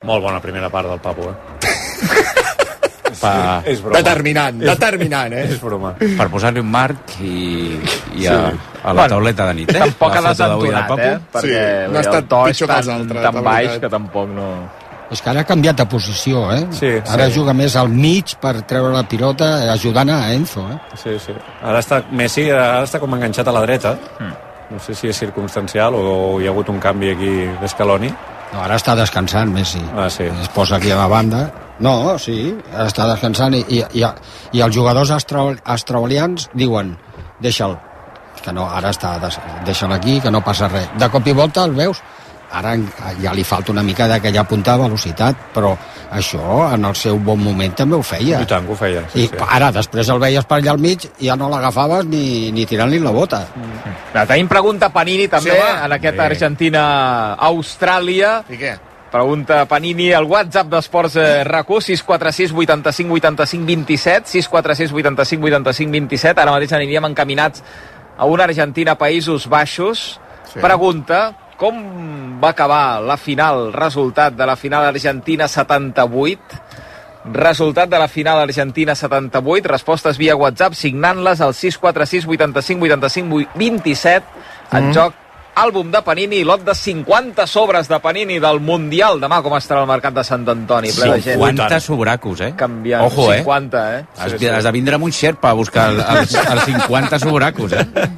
Molt bona primera part del Papu, És broma. Determinant, És broma. Per posar-li un marc i a la tauleta de nit, Tampoc ha desentonat, perquè no ha estat pitjor que els altres. Tan baix que tampoc no... És que ara ha canviat de posició, Ara juga més al mig per treure la pilota, ajudant a Enzo, Sí. Ara està Messi, com enganxat a la dreta. No sé si és circumstancial o hi ha hagut un canvi aquí d'Escaloni. No, ara està descansant Messi. Sí. Es posa aquí a la banda. No, sí, està descansant i els jugadors australians diuen deixa'l, que no, ara deixa'l aquí, que no passa res. De cop i volta el veus, ara ja li falta una mica d'aquella punta de velocitat, però això en el seu bon moment també ho feia. I tant que ho feia. I ara després el veies per allà al mig i ja no l'agafaves ni tirant-li la bota. Tenim pregunta Panini també en aquesta Argentina-Austràlia. I què? Pregunta Panini al WhatsApp d'Esports RAC1, 646 85 85 27, 646 85 85 27. Ara mateix aniríem encaminats a una Argentina Països Baixos. Pregunta, com va acabar la final, resultat de la final Argentina 78? Resultat de la final Argentina 78, respostes via WhatsApp, signant-les al 646 85 85 27, en joc àlbum de Panini i lot de 50 sobres de Panini del Mundial. Demà com estarà el mercat de Sant Antoni, ple de gent. 50 sobracos, Canviant, ojo, 50, Has de vindre amb un xerpa a buscar els 50 sobracos,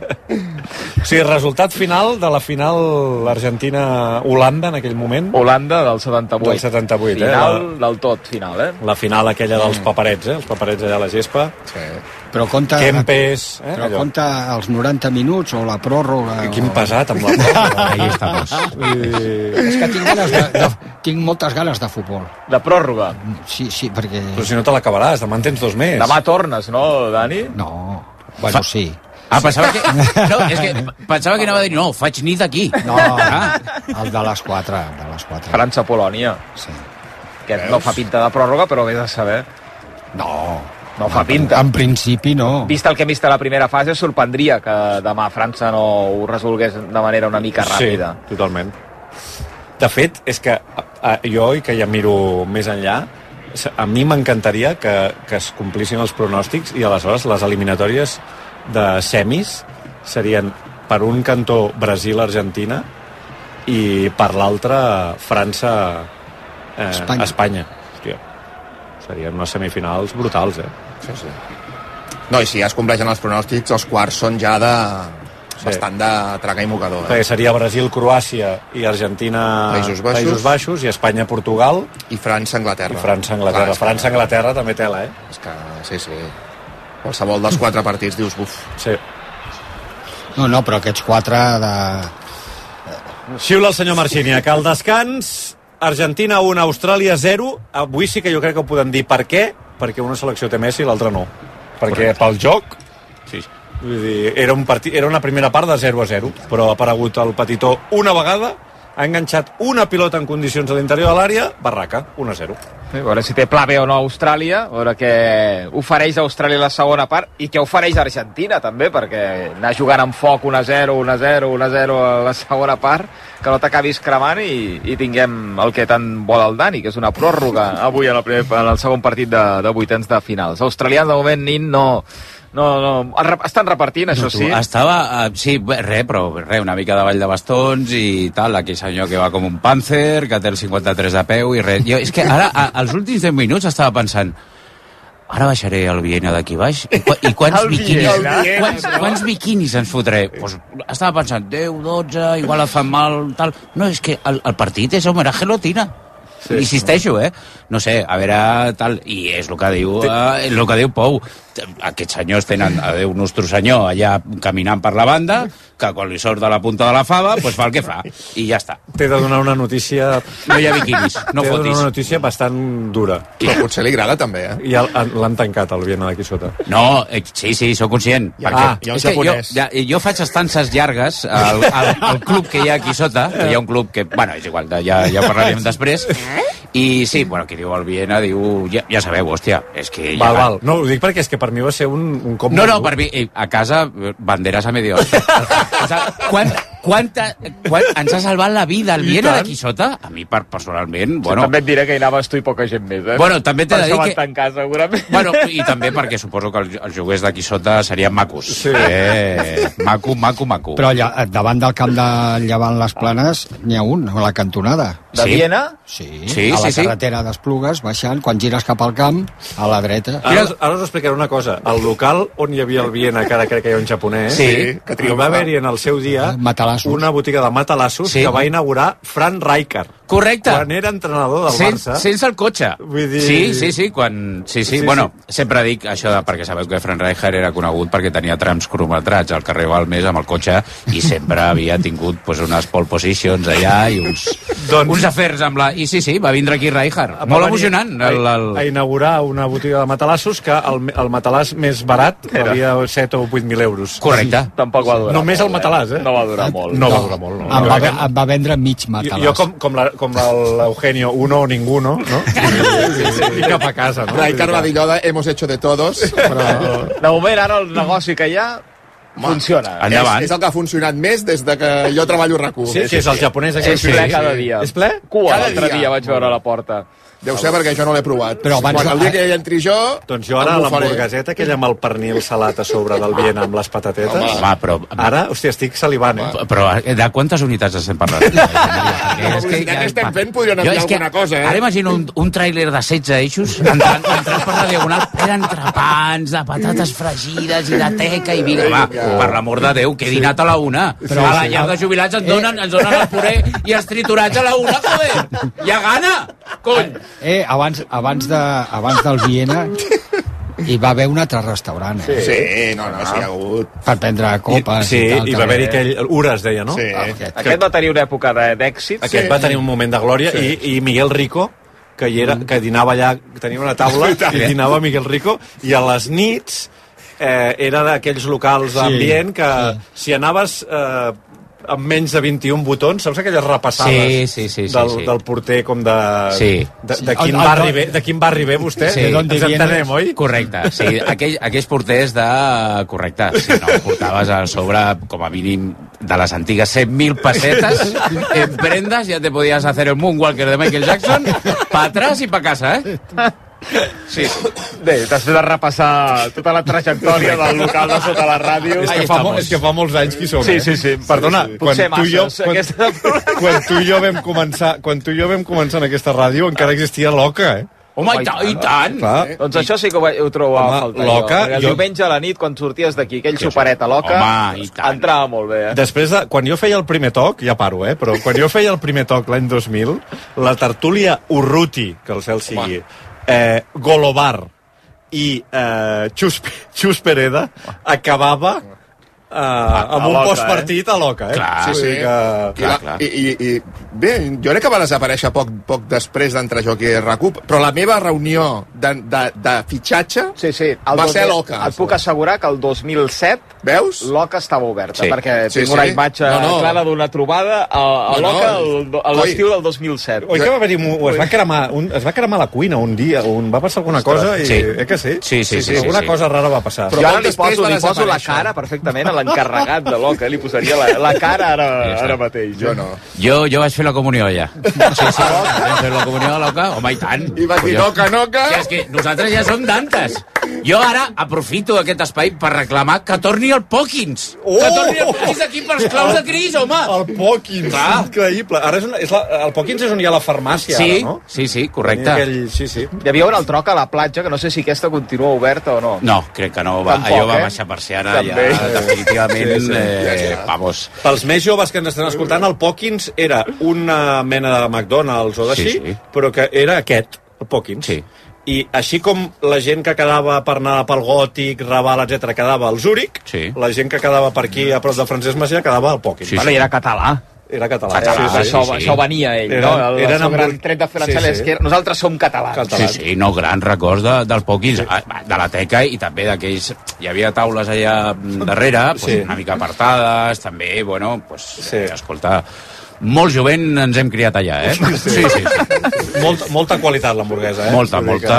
Sí, resultat final de la final Argentina-Holanda en aquell moment. Holanda del 78. Del 78, Final del tot, final, La final aquella dels paperets, els paperets allà a la gespa. Sí. Però compta, Kempes, però compta els 90 minuts o la pròrroga. Quin pesat amb la pròrroga. Ahí estamos. És que tinc moltes ganes de futbol. De pròrroga. Sí, perquè... Però si no te l'acabaràs, demà en tens 2 més. Demà tornes, no, Dani? No, bueno, sí. Pensava que... No, és que pensava que anava a dir, no, faig nit aquí. No, el de les 4. França-Polònia. Sí. Aquest no fa pinta de pròrroga, però vés a saber. No fa pinta. En principi no. Vist el que hem vist a la primera fase, sorprendria que demà França no ho resolgués de manera una mica ràpida. Sí, totalment. De fet, és que jo, i que ja miro més enllà, a mi m'encantaria que es complissin els pronòstics i aleshores les eliminatòries de semis serien per un cantó Brasil-Argentina i per l'altre França-Espanya. Hòstia, serien unes semifinals brutals, Sí. No, i si ja es compleixen els pronòstics, els quarts són ja bastant de tragar i mocador. Perquè seria Brasil-Croàcia i Argentina Països Baixos i Espanya-Portugal i França-Anglaterra. França-Anglaterra també tela, És que, sí. Qualsevol dels 4 partits dius, buf. Sí. No, però aquests 4 de... Xiula el senyor Marchini, que al descans Argentina 1, Austràlia 0. Avui sí que jo crec que ho podem dir. Per què? Perquè una selecció té Messi i l'altra no. Perquè pel joc, sí. Vull dir, era una primera part de 0-0, però ha aparegut el petitó una vegada, ha enganxat una pilota en condicions a l'interior de l'àrea, barraca, 1-0. A veure si té pla B o no Austràlia, a veure què ofereix Austràlia la segona part i què ofereix Argentina també, perquè anar jugant amb foc 1-0 a la segona part, que no t'acabis cremant i tinguem el que tant vol el Dani, que és una pròrroga avui en el segon partit de vuitens de finals. Australians de moment no, estan repartint, això sí. Estava, una mica de ball de bastons i tal, aquell senyor que va com un pàncer, que té el 53 de peu i res. Jo, és que ara, als últims 10 minuts, estava pensant, ara baixaré el Viena d'aquí baix i quants biquinis ens fotré? Pues, estava pensant, 10, 12, igual et fan mal, tal. No, és que el partit és homenatge Lotina. Sí, insisteixo, no sé, a veure, tal, i és el que diu Pou. Aquests senyors tenen a Déu nostre senyor allà caminant per la banda, que quan li sort de la punta de la fava, doncs fa el que fa, i ja està. T'he de donar una notícia... No hi ha biquinis, no fotis. T'he de donar una notícia bastant dura. Però potser li agrada també, I l'han tancat, el Viena d'aquí sota. No, sí, sóc conscient. Hi ha un japonès. Jo faig estances llargues al club que hi ha aquí sota, que hi ha un club que, bueno, és igual, ja parlarem després, i sí, bueno, qui diu el Viena, diu, ja sabeu, hòstia, és que... Val. No, ho dic perquè és que per mi va ser un cop... No, per mi, a casa, banderes a medio. O sea, ens ha salvat la vida el Viena d'aquí sota? A mi, personalment, bueno... També et diré que hi anaves tu i poca gent més, Bueno, també t'he de dir que... Per això van tancar, segurament. Bueno, i també perquè suposo que els joguers d'aquí sota serien macos. Sí. Maco. Però allà, davant del camp de Llevant les Planes n'hi ha un, a la cantonada. De Viena? Sí, a la carretera d'Esplugues, baixant, quan gires cap al camp, a la dreta. Ara us explicaré una cosa. El local on hi havia el Viena, que ara crec que hi ha un japonès, que hi va haver-hi en el seu dia una botiga de matalassos que va inaugurar Frank Rijkaard. Correcte. Quan era entrenador del Barça. Sense el cotxe. Vull dir... Sí. Bueno, sempre dic això perquè sabeu que Frank Rijkaard era conegut perquè tenia trams cronometrats al carrer Balmes amb el cotxe i sempre havia tingut unes pole positions allà i uns afers amb la... I sí, va vindre aquí Rijkaard. Molt emocionant. A inaugurar una botiga de matalassos que el matalàs més barat valia 7 o 8.000 euros. Correcte. Tampoc va durar Només molt, el matalàs, No va durar molt. No va durar molt, no. Em va vendre mig matalàs. Jo, com l'Eugenio, uno o ninguno, no? I cap a casa, no? Rijkaard va dir allò de hemos hecho de todos, però... De moment, ara el negoci que hi ha funciona. És el que ha funcionat més des de que jo treballo a RAC1. Sí, és el japonès aquell. És ple cada dia. És ple? Cua, l'altre dia vaig veure a la porta. Deu ser perquè jo no l'he provat. Però abans... Quan el dia que hi entri jo... Doncs jo ara l'hamburgueseta, aquella amb el pernil salat a sobre del Viena amb les patatetes... Home, però... Ara, hòstia, estic salivant, Però de quantes unitats estem parlant? Que estem fent podrien enviar alguna cosa, Ara imagino un tràiler de 16 eixos entrant per la diagonal, ple d'entrepans, de patates fregides i de teca i vinga, va, per l'amor de Déu, que he dinat a la una. Però a la llar de jubilats ens donen el puré i els triturats a la una, joder! Hi ha gana! Cony! Abans del Viena hi va haver un altre restaurant, Sí, hi ha hagut. Per prendre copes i tal. hi va haver-hi aquell... Ura es deia, no? Sí. Aquest va tenir una època d'èxit. Aquest va tenir un moment de glòria i Miguel Rico, que dinava allà, tenia una taula i dinava Miguel Rico, i a les nits era d'aquells locals d'ambient que si anaves amb menys de 21 botons, saps aquelles repassades del porter com de quin barri ve vostè? Ens entenem, oi? Correcte, sí, aquells porters correcte, si no, portaves a sobre com a mínim de les antigues 100.000 pessetes en prendes, ja te podías hacer el moonwalker de Michael Jackson pa atrás i pa casa, Sí. Bé, després de repassar tota la trajectòria del local de sota la ràdio... És que fa molts anys que hi som, Sí. Perdona, potser masses, quan tu i jo vam començar en aquesta ràdio encara existia l'Oca, Home, i tant! Doncs això sí que ho trobo a faltar. L'Oca... El diumenge a la nit, quan sorties d'aquí, aquell superet a l'Oca, entrava molt bé. Després, quan jo feia el primer toc, ja paro, però quan jo feia el primer toc l'any 2000, la tertúlia Urruti, que el cel sigui, Golobar i Xus Pereda acabava amb un postpartit a l'Oca, Clar, clar. I bé, jo crec que va desaparèixer poc després d'entrar jo aquí a RAC1, però la meva reunió de fitxatge va ser a l'Oca. Et puc assegurar que el 2007 veus? L'Oca estava oberta, perquè tinc una imatge clara d'una trobada a l'Oca a l'estiu del 2007. Oi que va haver-hi... Es va cremar la cuina un dia, on va passar alguna cosa i... que sí? Sí. Alguna cosa rara va passar. Jo ara li poso la cara perfectament a l'encarregat de l'Oca, li posaria la cara ara mateix. Jo no. Jo vaig fer la comunió ja. Sí, vaig fer la comunió a l'Oca, home, i tant. I vaig dir, noca. És que nosaltres ja som d'antes. Jo ara aprofito aquest espai per reclamar que torni el Pòquins. Que torni el Pòquins aquí pels claus de Cris, home. El Pòquins, increïble. Ara el Pòquins és on hi ha la farmàcia, ara, no? Sí, correcte. Hi havia un altroc a la platja, que no sé si aquesta continua oberta o no. No, crec que no. Allò va baixar persiana, ja, definitivament, vamos. Pels més joves que ens estan escoltant, el Pòquins era una mena de McDonald's o d'així, però que era aquest, el Pòquins. Sí. I així com la gent que quedava per anar pel Gòtic, Raval, etc quedava al Zúrich, la gent que quedava per aquí a prop de Francesc Macià quedava al Pòquins. Vale, era català. Era català. Això venia ell, no? El seu gran tret diferencial és que nosaltres som catalans. Sí, no, grans records del Pòquins, de la teca i també d'aquells... Hi havia taules allà darrere, una mica apartades, també, escolta... molt jovent ens hem criat allà, Sí. Molta qualitat l'hamburguesa, Molta.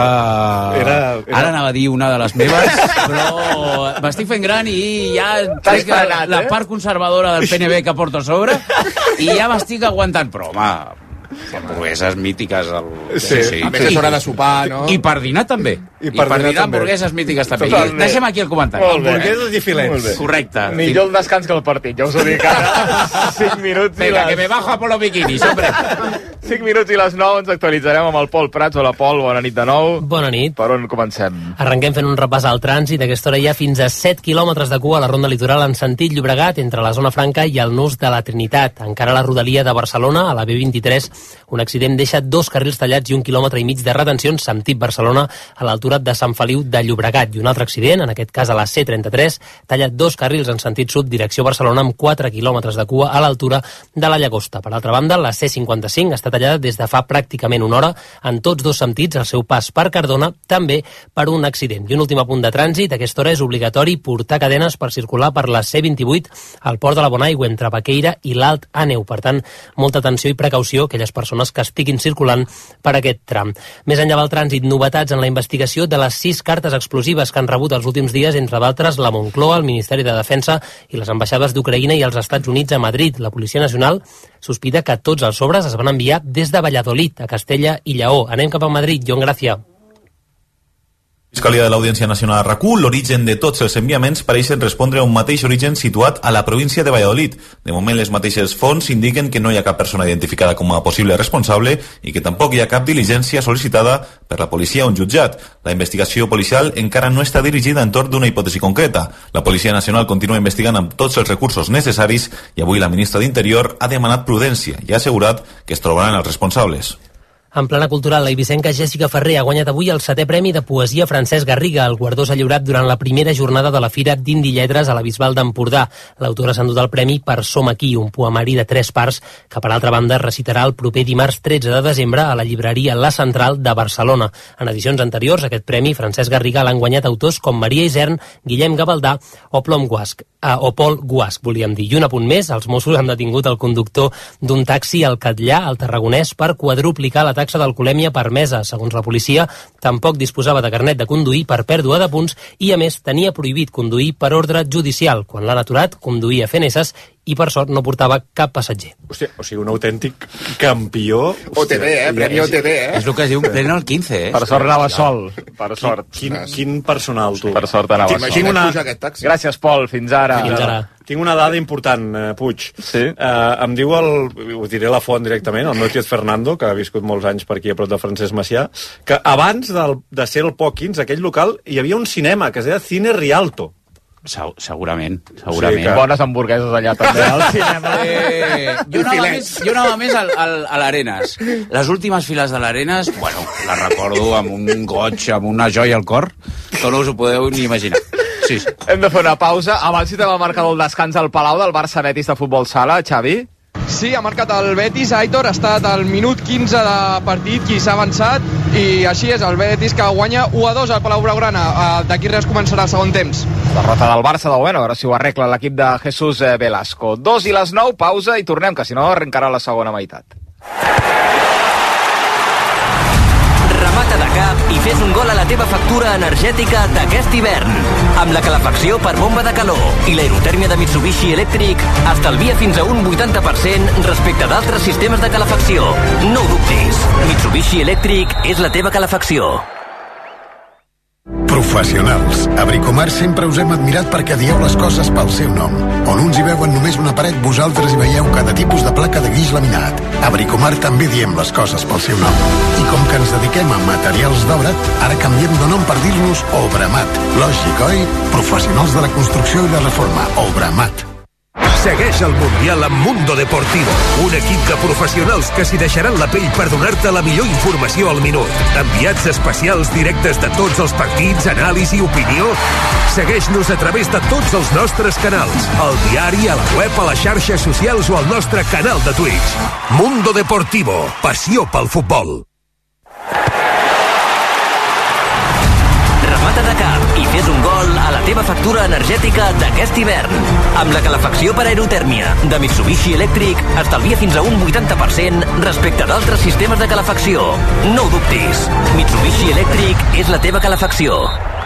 Ara anava a dir una de les meves, però m'estic fent gran i ja trec la part conservadora del PNB que porto a sobre i ja m'estic aguantant, però home, hamburgueses mítiques. Sí. A més és hora de sopar, no? I per dinar també. I per dinar hamburgueses mítiques també. Deixem aquí el comentari. Hamburgueses i filets. Correcte. Millor el descans que el partit, ja us ho dic ara. 5 minuts Venga, que me bajo a por los biquinis, hombre. 5 minuts i les 9 ens actualitzarem amb el Pol Prats. Hola, Pol, bona nit de nou. Bona nit. Per on comencem? Arrenquem fent un repàs al trànsit. A aquesta hora hi ha fins a 7 quilòmetres de cua a la ronda litoral en sentit Llobregat entre la zona franca i el nus de la Trinitat. Encara a la rodalia de Barcelona, a la B23, un accident deixa 2 carrils tallats i 1,5 quilòmetres de retencions sentit Barcelona a l'altura de Sant Feliu de Llobregat. I un altre accident, en aquest cas a la C33, talla 2 carrils en sentit sud, direcció Barcelona, amb 4 quilòmetres de cua a l'altura de la Llagosta. Per altra banda, la C55 està tallada des de fa pràcticament una hora en tots dos sentits, el seu pas per Cardona, també per un accident. I un últim apunt de trànsit, a aquesta hora és obligatori portar cadenes per circular per la C28 al port de la Bonaigua, entre Baqueira i l'Alt Àneu. Per tant, molta atenció i precaució a aquelles persones que estiguin circulant per aquest tram. Més enllà del trànsit, novetats en la investigació de les 6 cartes explosives que han rebut els últims dies, entre d'altres la Moncloa, el Ministeri de Defensa i les ambaixades d'Ucraïna i els Estats Units a Madrid. La Policia Nacional sospita que tots els sobres es van enviar des de Valladolid a Castella i Lleó. Anem cap a Madrid, Joan Gràcia. Fiscalia de l'Audiència Nacional a RAC1, l'origen de tots els enviaments pareixen respondre a un mateix origen situat a la província de Valladolid. De moment, les mateixes fonts indiquen que no hi ha cap persona identificada com a possible responsable i que tampoc hi ha cap diligència sol·licitada per la policia o un jutjat. La investigació policial encara no està dirigida entorn d'una hipòtesi concreta. La Policia Nacional continua investigant amb tots els recursos necessaris i avui la ministra d'Interior ha demanat prudència i ha assegurat que es trobaran els responsables. En plana cultural, la eivissenca Jessica Ferrer ha guanyat avui el 7è Premi de Poesia Francesc Garriga. El guardó s'ha lliurat durant la primera jornada de la Fira d'Indi Lletres a la Bisbal d'Empordà. L'autora s'ha endut el premi per Som aquí, un poemari de 3 parts que, per altra banda, recitarà el proper dimarts 13 de desembre a la llibreria La Central de Barcelona. En edicions anteriors, aquest premi, Francesc Garriga, l'han guanyat autors com Maria Isern, Guillem Gavaldà o Pol Guasc, volíem dir. I un apunt més, els Mossos han detingut el conductor d'un taxi al Catllà, al Tarragonès, per quadruplicar la taxa d'alcoholèmia permesa. Segons la policia, tampoc disposava de carnet de conduir per pèrdua de punts i, a més, tenia prohibit conduir per ordre judicial. Quan l'han aturat, conduïa fent esses i, per sort, no portava cap passatger. Hòstia, o sigui, un autèntic campió. OTB, Premi OTB, És el que es diu pleno el 15, Per sort anava sol, per sort. Quin personal, tu. Per sort anava sol. T'imagines pujar aquest taxi? Gràcies, Pol, fins ara. Fins ara. Tinc una dada important, Puig. Sí? Em diu ho diré la font directament, el meu tiet Fernando, que ha viscut molts anys per aquí a prop de Francesc Macià, que abans de ser el Pòquins, aquell local, hi havia un cinema que es deia Cine Rialto. Segurament. Sí, bones hamburgueses allà també al cinema. Jo anava més a l'Arenas. Les últimes files de l'Arenas, bueno, les recordo amb un goig, amb una joia al cor, que no us ho podeu ni imaginar. Sí. Hem de fer una pausa. Abans si t'hem marcat el descans al Palau del Barça Betis de futbol sala, Xavi. Sí, ha marcat el Betis, Aitor, ha estat al minut 15 de partit qui s'ha avançat i així és, el Betis que guanya 1-2 al Palau Blaugrana. D'aquí res començarà el segon temps. Derrota del Barça, de bueno, a veure si ho arregla l'equip de Jesús Velasco. 2 i les 9, pausa i tornem, que si no arrencarà la segona meitat. Remata de cap i fes un gol a la teva factura energètica d'aquest hivern. Amb la calefacció per bomba de calor i l'aerotèrmia de Mitsubishi Electric, estalvia fins a un 80% respecte d'altres sistemes de calefacció. No ho dubtis. Mitsubishi Electric és la teva calefacció. Professionals. A Bricomart sempre us hem admirat perquè dieu les coses pel seu nom. On uns hi veuen només una paret, vosaltres hi veieu cada tipus de placa de guix laminat. A Bricomart també diem les coses pel seu nom. I com que ens dediquem a materials d'obra, ara canviem de nom per dir-nos Obramat. Lògic, oi? Professionals de la construcció i la reforma. Obramat. Segueix el Mundial amb Mundo Deportivo, un equip de professionals que s'hi deixaran la pell per donar-te la millor informació al minut. Enviats especials directes de tots els partits, anàlisi, opinió. Segueix-nos a través de tots els nostres canals, al diari, a la web, a les xarxes socials o al nostre canal de Twitch. Mundo Deportivo, passió pel futbol. Remata de cap i fes un gol a la teva factura energètica d'aquest hivern. Amb la calefacció per aerotèrmia de Mitsubishi Electric estalvia fins a un 80% respecte d'altres sistemes de calefacció. No ho dubtis. Mitsubishi Electric és la teva calefacció.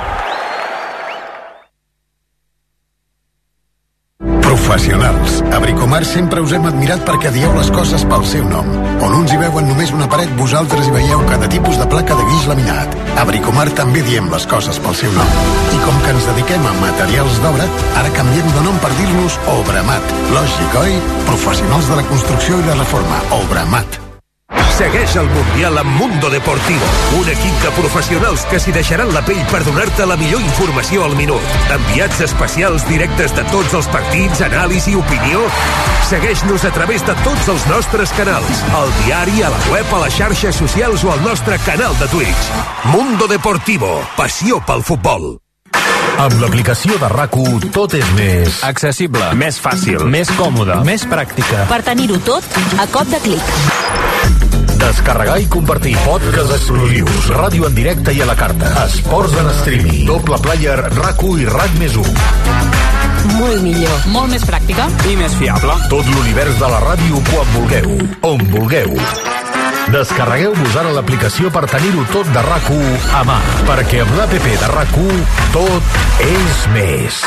Professionals. A Bricomart sempre us hem admirat perquè dieu les coses pel seu nom. On uns hi veuen només una paret, vosaltres hi veieu cada tipus de placa de guix laminat. A Bricomart també diem les coses pel seu nom. I com que ens dediquem a materials d'obra, ara canviem de nom per dir-nos Obramat. Lògic, oi? Professionals de la construcció i la reforma. Obramat. Segueix el Mundial amb Mundo Deportivo, un equip de professionals que s'hi deixaran la pell per donar-te la millor informació al minut. Enviats especials directes de tots els partits, anàlisi, opinió. Segueix-nos a través de tots els nostres canals, al diari, a la web, a les xarxes socials o al nostre canal de Twitch. Mundo Deportivo, passió pel futbol. Amb l'aplicació de RAC1 tot és més accessible, més fàcil, més còmode, més pràctica. Per tenir-ho tot a cop de clic. Descarregar i compartir podcasts exclusius, ràdio en directe i a la carta, esports en streaming, doble player RAC1 i RAC+1. Molt millor. Molt més pràctica. I més fiable. Tot l'univers de la ràdio quan vulgueu, on vulgueu. Descarregueu-vos ara l'aplicació per tenir-ho tot de RAC1 a mà, perquè amb l'APP de RAC1 tot és més.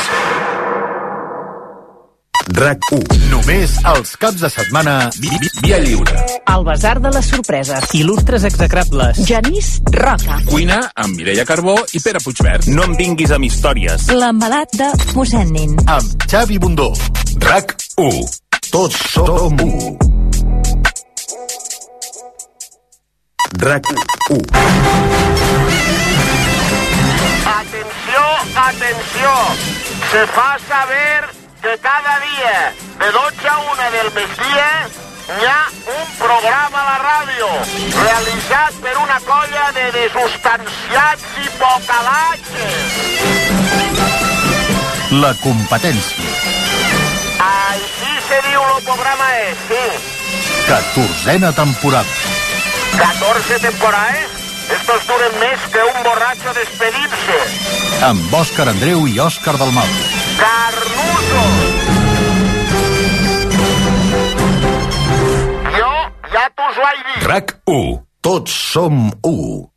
RAC1. Només els caps de setmana via lliure. El Basar de les Sorpreses. Il·lustres execrables. Genís Roca. Cuina amb Mireia Carbó i Pere Puigvert. No em vinguis amb històries. L'embalat de mossèn Nin. Amb Xavi Bundó. RAC1. Tots som u. RAC1. Atenció, atenció. Se fa saber que cada dia de 12 a 1 del migdia hi ha un programa a la ràdio realitzat per una colla de desustanciats i pocalatges. La competència. Així se diu el programa sí. 14a temporada. 14 temporades? Estos duren més que un borratxo despedint-se. Amb Òscar Andreu i Òscar Dalmau. Carnuso! Jo ja t'ho vaig dir. RAC1. Tots som u.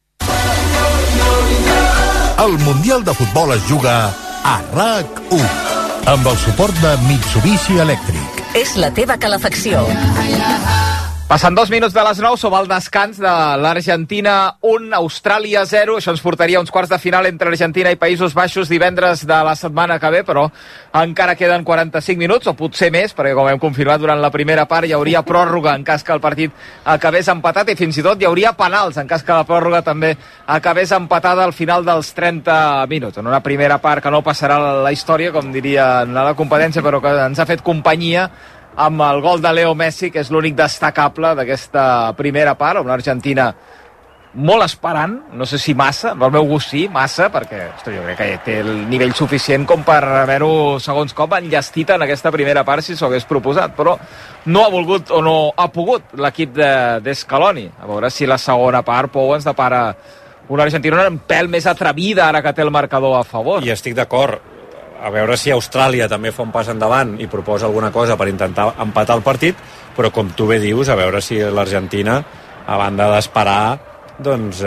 El Mundial de Futbol es juga a RAC1. Amb el suport de Mitsubishi Electric. És la teva calefacció. Passant 2 minuts de les 9, som al descans de l'Argentina 1, Austràlia 0. Això ens portaria a uns quarts de final entre Argentina i Països Baixos divendres de la setmana que ve, però encara queden 45 minuts, o potser més, perquè com hem confirmat durant la primera part hi hauria pròrroga en cas que el partit acabés empatat, i fins i tot hi hauria penals en cas que la pròrroga també acabés empatada al final dels 30 minuts. En una primera part que no passarà la història, com diria a la competència, però que ens ha fet companyia amb el gol de Leo Messi, que és l'únic destacable d'aquesta primera part, amb l'Argentina molt esperant, no sé si massa, pel meu gust sí, massa, perquè jo crec que té el nivell suficient com per haver-ho segons cop enllestit en aquesta primera part si s'ho hagués proposat, però no ha volgut o no ha pogut l'equip d'Escaloni. A veure si la segona part, Pou, ens depara una Argentina un pèl més atrevida ara que té el marcador a favor. I estic d'acord. A veure si Austràlia també fa un pas endavant i proposa alguna cosa per intentar empatar el partit, però com tu bé dius, a veure si l'Argentina, a banda d'esperar, doncs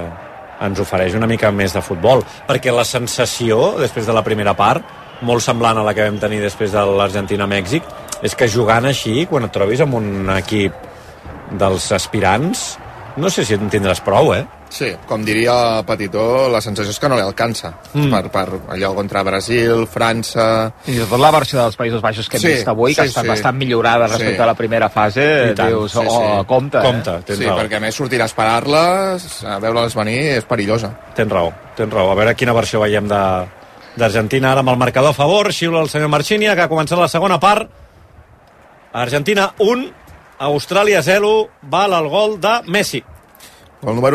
ens ofereix una mica més de futbol, perquè la sensació després de la primera part, molt semblant a la que vam tenir després de l'Argentina-Mèxic, és que jugant així, quan et trobis amb un equip dels aspirants, no sé si en tindràs prou, Sí, com diria Petitó, la sensació és que no li alcança per allò contra Brasil, França... I tot la versió dels Països Baixos que hem vist avui, que estan bastant millorada respecte a la primera fase, dius, compte. Tens raó. Perquè a més sortir a esperar-les, a veure-les venir, és perillosa. Tens raó. A veure quina versió veiem d'Argentina ara amb el marcador a favor. Xiula el senyor Marchini, que ha començat la segona part. Argentina 1, Austràlia 0, val el gol de Messi. El número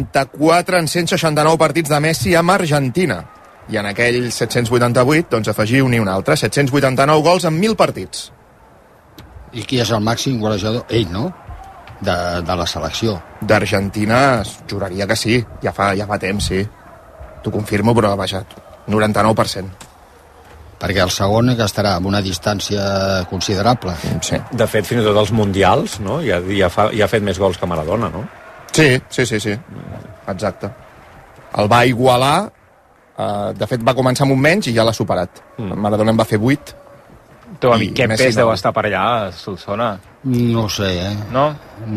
94 en 169 partits de Messi amb Argentina. I en aquell 788, doncs afegiu-n'hi un altre. 789 gols en 1.000 partits. I qui és el màxim golejador? Ell, no? De la selecció. D'Argentina, juraria que sí. Ja fa temps, sí. t'ho confirmo, però vaja, 99%. Perquè el segon que estarà amb una distància considerable. Sí. De fet, fins i tot els mundials, no? Ja ha fet més gols que Maradona, no? Sí. Exacte. El va igualar, de fet va començar amb un menys i ja l'ha superat. Maradona en va fer 8. Teu amic Kempes deu estar per allà, Solsona. No ho sé, No?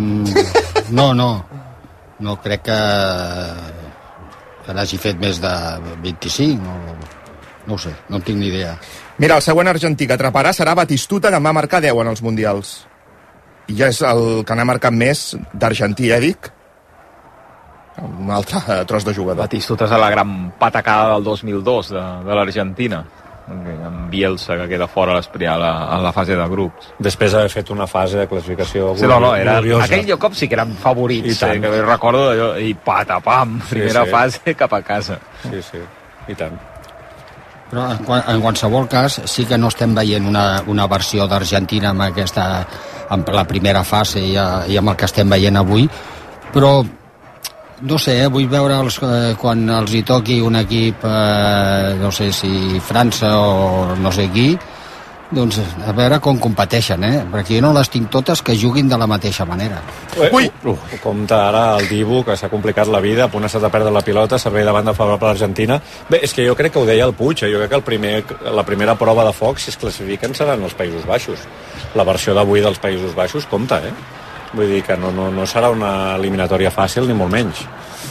No crec que n'hagi fet més de 25 no ho sé, no en tinc ni idea. Mira, el següent argentí que atraparà serà Batistuta, que en va marcar 10 en els mundials. I ja és el que n'ha marcat més d'argentí, dic. Un altre tros de jugador. Batistuta és a la gran patacada del 2002 de l'Argentina, amb Bielsa, que queda fora a la fase de grups. Després d'haver fet una fase de classificació gloriosa. Aquell cop sí que eren favorits, que recordo allò, i patapam, primera fase cap a casa. Sí, i tant. Però en qualsevol cas sí que no estem veient una versió d'Argentina amb la primera fase i amb el que estem veient avui, però no sé, vull veure quan els hi toqui un equip, no sé si França o no sé qui, doncs a veure com competeixen, perquè jo no les tinc totes que juguin de la mateixa manera. Ui! Compte ara el Dibu, que s'ha complicat la vida, a punt ha estat a perdre la pilota, servei de banda favorable a l'Argentina. Bé, és que jo crec que ho deia el Puig, jo crec que la primera prova de foc, si es classifiquen, seran els Països Baixos. La versió d'avui dels Països Baixos, compte, Vull dir que no serà una eliminatòria fàcil, ni molt menys.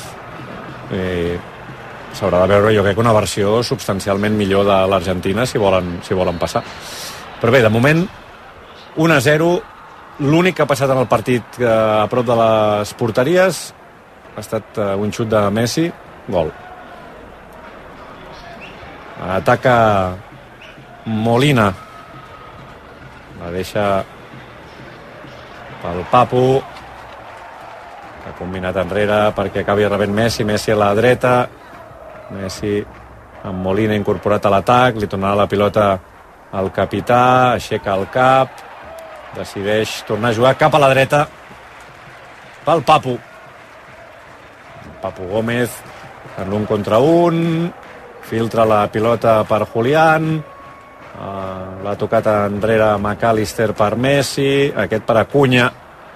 S'haurà de veure, jo crec, una versió substancialment millor de l'Argentina si volen passar. Però bé, de moment 1-0, l'únic que ha passat en el partit a prop de les porteries ha estat un xut de Messi, gol. Ataca Molina, la deixa pel Papu, que ha combinat enrere perquè acabi rebent Messi a la dreta, Messi amb Molina incorporat a l'atac, li tornarà la pilota al capità, aixeca el cap, decideix tornar a jugar cap a la dreta pel Papu Gómez en un contra un, filtra la pilota per Julián, l'ha tocat enrere McAllister per Messi, aquest per Acuña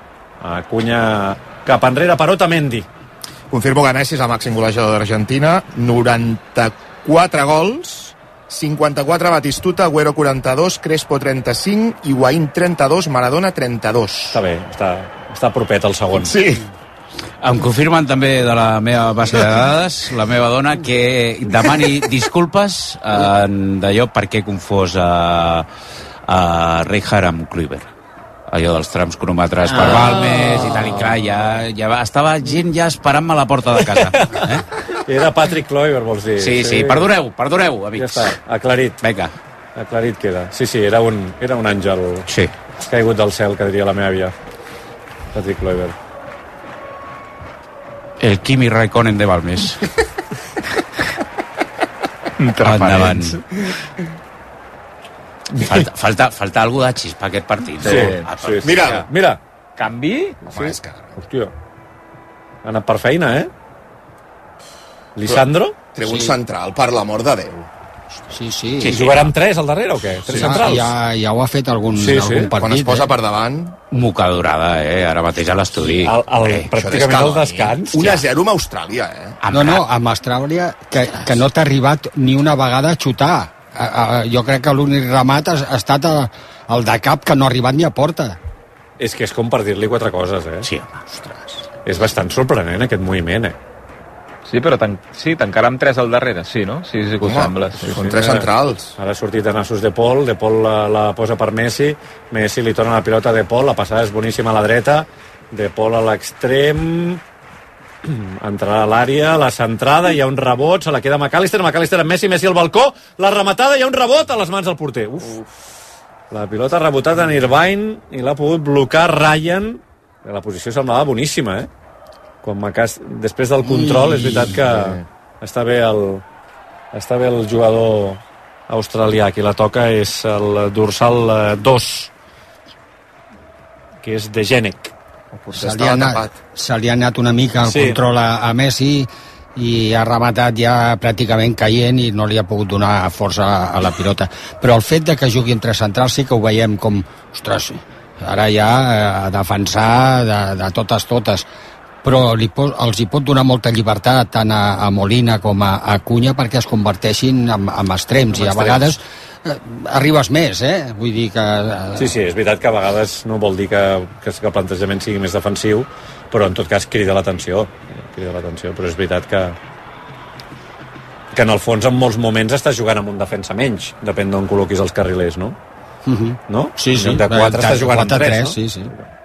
cap enrere per Otamendi. Confirmo que Messi és el màxim golejador d'Argentina, 94 gols, 54 Batistuta, Agüero 42, Crespo 35, Higuaín 32, Maradona 32. Està bé, està propet el segon. Sí. Em confirmen també de la meva base de dades, la meva dona, que demani disculpes d'allò perquè he confós a Rijkaard amb Kluivert. Allò dels trams cronòmetres per Balmes i tal, i clar, ja estava gent ja esperant-me a la porta de casa. Era Patrick Kluivert, vols dir? Sí, perdoneu, amics. Ja està, aclarit. Vinga. Aclarit queda. Sí, era un àngel caigut del cel, que diria la meva àvia. Patrick Kluivert. El Kimi Raikkonen de Balmes. Endavant. Falta algú de xispa aquest partit. Sí. Mira. Canvi? Sí. Hòstia. Ha anat per feina, Lisandro? Treu un central, per l'amor de Déu. Sí. I jugarà amb 3 al darrere o què? 3 centrals? Ja ho ha fet algun partit. Quan es posa per davant... Mocadorada, ara mateix a l'estudi. Pràcticament el descans. 1-0 amb Austràlia, No, amb Austràlia, que no t'ha arribat ni una vegada a xutar. Jo crec que l'únic remat ha estat el de cap, que no ha arribat ni a porta. És que és com per dir-li 4 coses, Sí, home, ostres. És bastant sorprenent, aquest moviment, Sí, però tancarà amb 3 al darrere, sí, no? Sí que ho sembla. Són 3 centrals. Ara ha sortit de nassos De Paul la posa per Messi li torna la pilota a De Paul, la passada és boníssima a la dreta, De Paul a l'extrem, entrarà a l'àrea, la centrada, hi ha un rebot, se la queda McAllister amb Messi al balcó, la rematada, hi ha un rebot a les mans del porter. La pilota ha rebotat en Irvine i l'ha pogut blocar Ryan. La posició semblava boníssima, després del control, és veritat que està bé el jugador australià. Qui la toca és el dorsal 2, que és De Genic. Se li ha anat una mica el control a Messi i ha rematat ja pràcticament caient i no li ha pogut donar força a la pilota. Però el fet de que jugui entre centrals sí que ho veiem com, ostres, ara ja a defensar de totes, però els hi pot donar molta llibertat tant a Molina com a Cunha perquè es converteixin en extrems i a vegades arribes més, vull dir que... Sí, és veritat que a vegades no vol dir que el plantejament sigui més defensiu, però en tot cas crida l'atenció, però és veritat que en el fons en molts moments estàs jugant amb un defensa menys, depèn d'on col·loquis els carrilers, no? No? Sí. De 4 estàs jugant amb 3, no? Sí.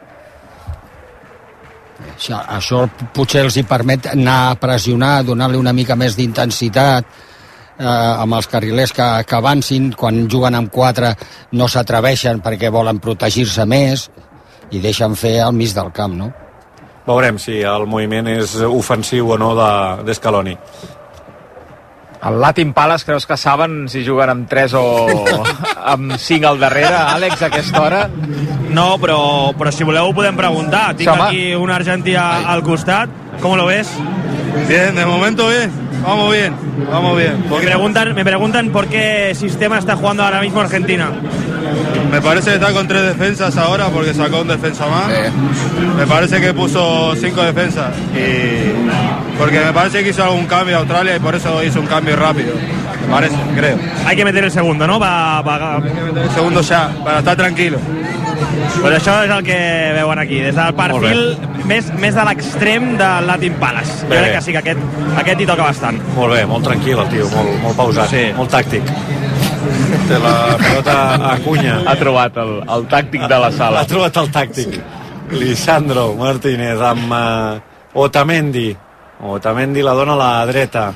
Això potser els hi permet anar a pressionar, donar-li una mica més d'intensitat amb els carrilers que avancin. Quan juguen amb 4 no s'atreveixen perquè volen protegir-se més i deixen fer al mig del camp, no? Veurem si el moviment és ofensiu o no d'Escaloni. El Latin Palace, creus que saben si juguen amb 3 o amb 5 al darrere, Àlex, a aquesta hora? No, però si voleu ho podem preguntar. Tinc aquí un argentí al costat. ¿Cómo lo ves? Bien, de momento bien. Vamos bien. Me preguntan por qué sistema está jugando ahora mismo Argentina. Me parece que está con 3 defensas ahora porque sacó un defensa más. Me parece que puso 5 defensas. Porque me parece que hizo algún cambio a Australia y por eso hizo un cambio rápido. Me parece, creo. Hay que meter el segundo, ¿no? Hay que meter el segundo ya, para estar tranquilo. Pues això és el que veuen aquí, des del perfil més de l'extrem del Latin Palace. Jo crec que sí, que aquest hi toca bastant. Molt bé, molt tranquil el tio, molt pausat, molt tàctic. Té la pilota a Cunha. Ha trobat el tàctic de la sala. Ha trobat el tàctic. Lisandro Martínez amb Otamendi. Otamendi la dona a la dreta.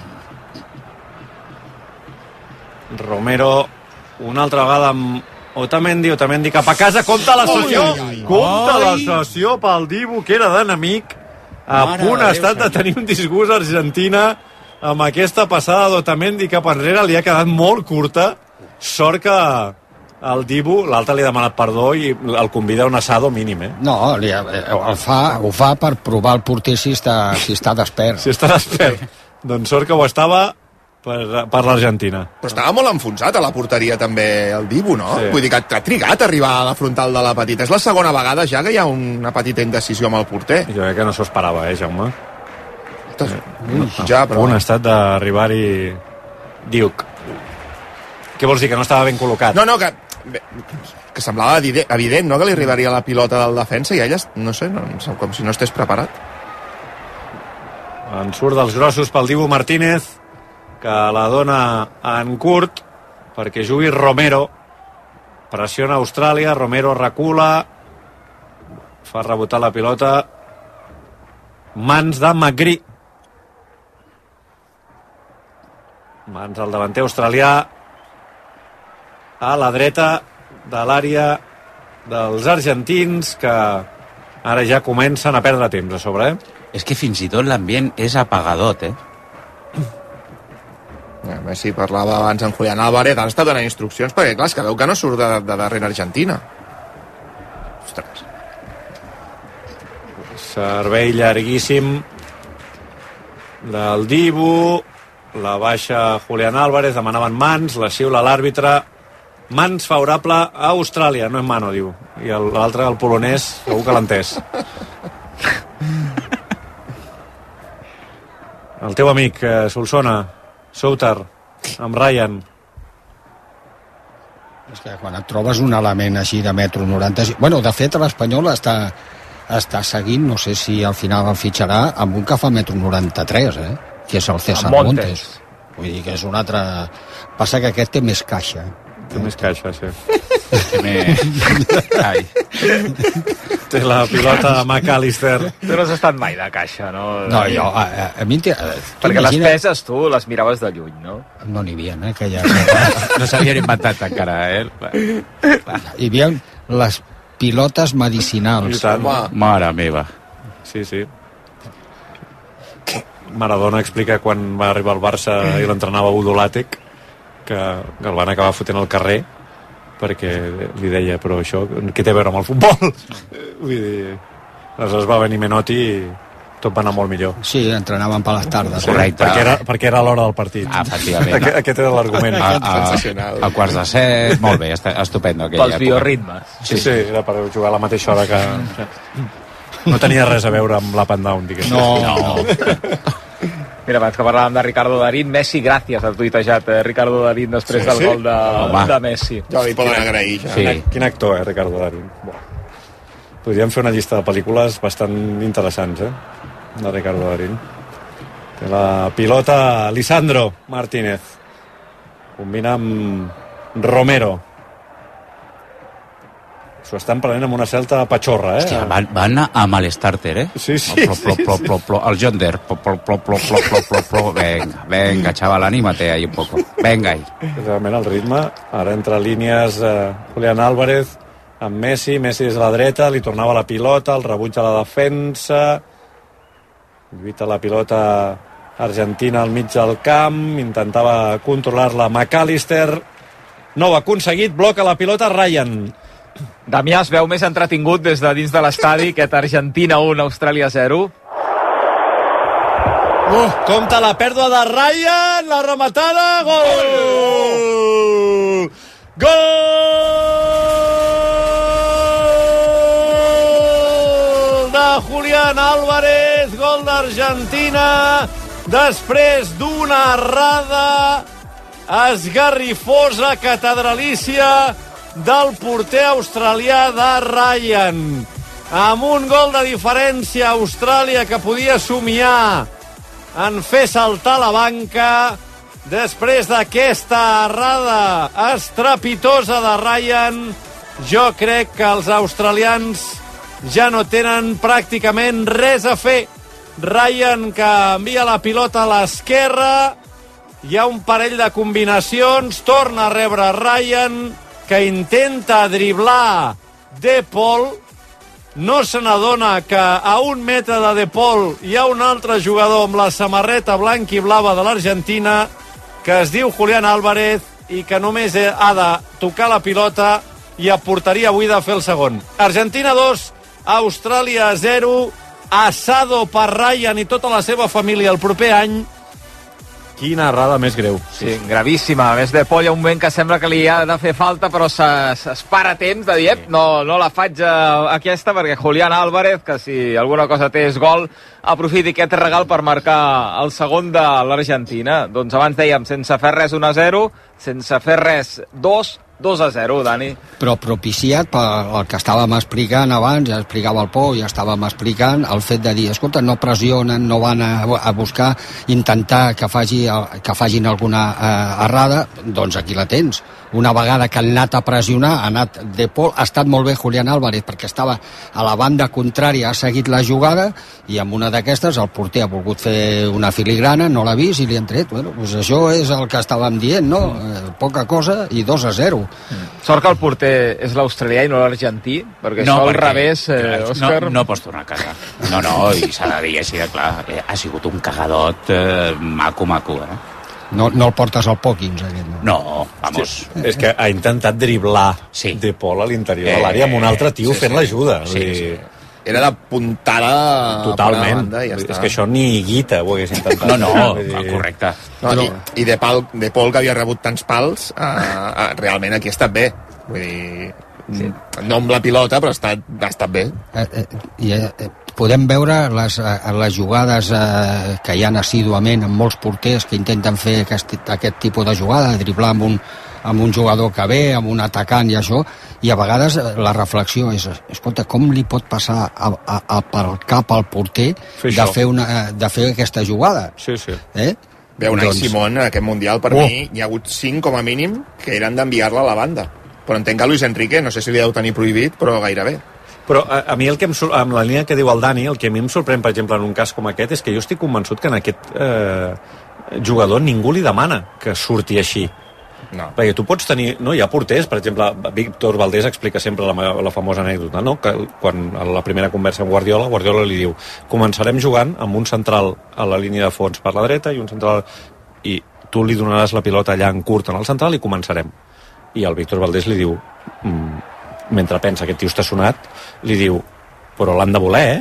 Romero una altra vegada amb Otamendi cap a casa, compta la sessió, la sessió pel Dibu, que era d'enemic, a punt ha estat de tenir un disgust Argentina amb aquesta passada d'Otamendi cap enrere, li ha quedat molt curta, sort que el Dibu, l'altre li ha demanat perdó i el convida a un assado mínim, No, ho fa per provar el porter si està despert. Si està despert. Doncs sort que ho estava per l'Argentina. Però estava molt enfonsat a la porteria també el Dibu, no? Sí. Vull dir que ha trigat a arribar a la frontal de la petita. És la segona vegada ja que hi ha una petita indecisió amb el porter. Jo crec que no s'ho esperava, Jaume? Ja, però... Un estat d'arribar-hi Diuc. Què vols dir, que no estava ben col·locat? No, que semblava evident, no?, que li arribaria la pilota del defensa i ella, no sé, com si no estés preparat. En surt dels grossos pel Dibu Martínez, que la dona en curt perquè jugui Romero. Pressiona Austràlia, Romero recula, fa rebotar la pilota, mans de Magri, mans del davanter australià a la dreta de l'àrea dels argentins, que ara ja comencen a perdre temps a sobre, És que fins i tot l'ambient és apagadot, Messi parlava abans amb Julián Álvarez, ara està donant instruccions perquè, clar, és que veu que no surt de darrere Argentina. Ostres. Servei llarguíssim del Dibu, la baixa Julián Álvarez, demanaven mans, la xiula l'àrbitre, mans favorable a Austràlia, no en mano, diu, i l'altre, el polonès, segur que l'ha entès. El teu amic Solsona, Souter, amb Ryan. És que quan et trobes un element així de metro 90... Bueno, de fet, l'Espanyol està seguint, no sé si al final el fitxarà, amb un que fa metro 93, que és el César Montes. Vull dir que és un altre... Passa que aquest té més caixa. Té més caixa, sí. Ai. Té la pilota de McAllister. Tu no has estat mai de caixa, no? No, jo... A mi perquè les peses tu les miraves de lluny, no? No n'hi havia, que ja... No s'havien inventat encara, Hi havia les pilotes medicinals. Mare meva. Sí, sí. Maradona explica quan va arribar al Barça i l'entrenava Udo Lattek, que el van acabar fotent al carrer perquè li deia, però això què té a veure amb el futbol? Vull dir, aleshores va venir Menotti tot va anar molt millor. Sí, entrenaven per les tardes. Correcte. Perquè era l'hora del partit. Efectivament. Aquest era l'argument. A quarts de 7, molt bé, estupendo. Pels bioritmes. Sí, era per jugar a la mateixa hora que... No tenia res a veure amb l'up and down, diguéssim. No. Mira, abans que parlàvem de Ricardo Darín, Messi, gràcies, ha tuitejat Ricardo Darín després del gol de Messi. Ja li poden agrair, ja. Sí. Quin actor, Ricardo Darín. Podríem fer una llista de pel·lícules bastant interessants, de Ricardo Darín. Té la pilota Lisandro Martínez. Combina amb Romero. S'ho estan prenent amb una certa patxorra, Hòstia, van amb l'Starter, Sí. El Jonder. Venga, chaval, anímate ahí un poco. Venga ahí. Realment el ritme. Ara entre línies Julián Álvarez amb Messi des de la dreta, li tornava la pilota, el rebuig a la defensa, lluita la pilota Argentina al mig del camp, intentava controlar-la McAllister, no ho ha aconseguit, bloca la pilota Ryan. Damià es veu més entretingut des de dins de l'estadi, aquest Argentina 1, Austràlia 0. Compte la pèrdua de Ryan, la rematada, gol! De Julián Álvarez, gol d'Argentina, després d'una errada esgarrifosa, catedralícia del porter australià de Ryan. Amb un gol de diferència, Austràlia, que podia somiar en fer saltar la banca després d'aquesta errada estrepitosa de Ryan. Jo crec que els australians ja no tenen pràcticament res a fer. Ryan, que envia la pilota a l'esquerra, hi ha un parell de combinacions, torna a rebre Ryan, que intenta driblar De Paul, no se n'adona que a 1 metre de De Paul hi ha un altre jugador amb la samarreta blanca i blava de l'Argentina, que es diu Julián Álvarez, i que només ha de tocar la pilota i a porteria buida fer el segon. Argentina 2, Austràlia 0, assado per Ryan i tota la seva família el proper any. Quina errada més greu. Sí, gravíssima. A més, De Paul hi ha un moment que sembla que li ha de fer falta, però es para a temps de dir, no la faig aquesta, perquè Julián Álvarez, que si alguna cosa té és gol, aprofiti aquest regal per marcar el segon de l'Argentina. Doncs abans dèiem, sense fer res 1-0, sense fer res 2-0, Dani. Però propiciat pel que estàvem explicant abans, ja explicava el Pau, ja estàvem explicant el fet de dir, escolta, no pressionen, no van a buscar, intentar que facin alguna errada, doncs aquí la tens. Una vegada que han anat a pressionar, ha anat De Paul, ha estat molt bé Julián Álvarez, perquè estava a la banda contrària, ha seguit la jugada, i amb una d'aquestes el porter ha volgut fer una filigrana, no l'ha vist i li han tret. Bueno, doncs això és el que estàvem dient, no? Poca cosa i 2-0. Sort que el porter és l'australià i no l'argentí, perquè això al revés, Òscar... No pots tornar a casa. No, i s'ha de dir així de clar. Ha sigut un cagadot maco, No el portes al Pòquins, aquest, no? No, vamos. Sí, és que ha intentat driblar De Paul a l'interior de l'àrea amb un altre tio fent l'ajuda. Sí. Era de puntada totalment. Banda, ja està. És que això ni Guita ho hagués intentat. No, correcte. I De Paul, que havia rebut tants pals, realment aquí ha estat bé. Vull dir, no amb la pilota, però ha estat bé. Podem veure les jugades que hi ha assíduament amb molts porters que intenten fer aquest tipus de jugada, driblar amb un jugador que ve, amb un atacant i això, i a vegades la reflexió és, escolta, com li pot passar pel cap al porter de fer aquesta jugada? Sí. Bé, Unai Simón, en aquest Mundial, per mi, hi ha hagut 5 com a mínim que eren d'enviar-la a la banda. Però entenc que Luis Enrique, no sé si li deu tenir prohibit, però gairebé. Però a mi amb la línia que diu el Dani, el que a mi em sorprèn, per exemple, en un cas com aquest, és que jo estic convençut que en aquest jugador ningú li demana que surti així. No. Perquè tu pots tenir... No, hi ha porters, per exemple, Víctor Valdés explica sempre la famosa anècdota, no? Que quan a la primera conversa amb Guardiola li diu, començarem jugant amb un central a la línia de fons per la dreta i un central... I tu li donaràs la pilota allà en curt en el central i començarem. I el Víctor Valdés li diu, mentre pensa aquest tio està sonat, li diu, però l'han de voler,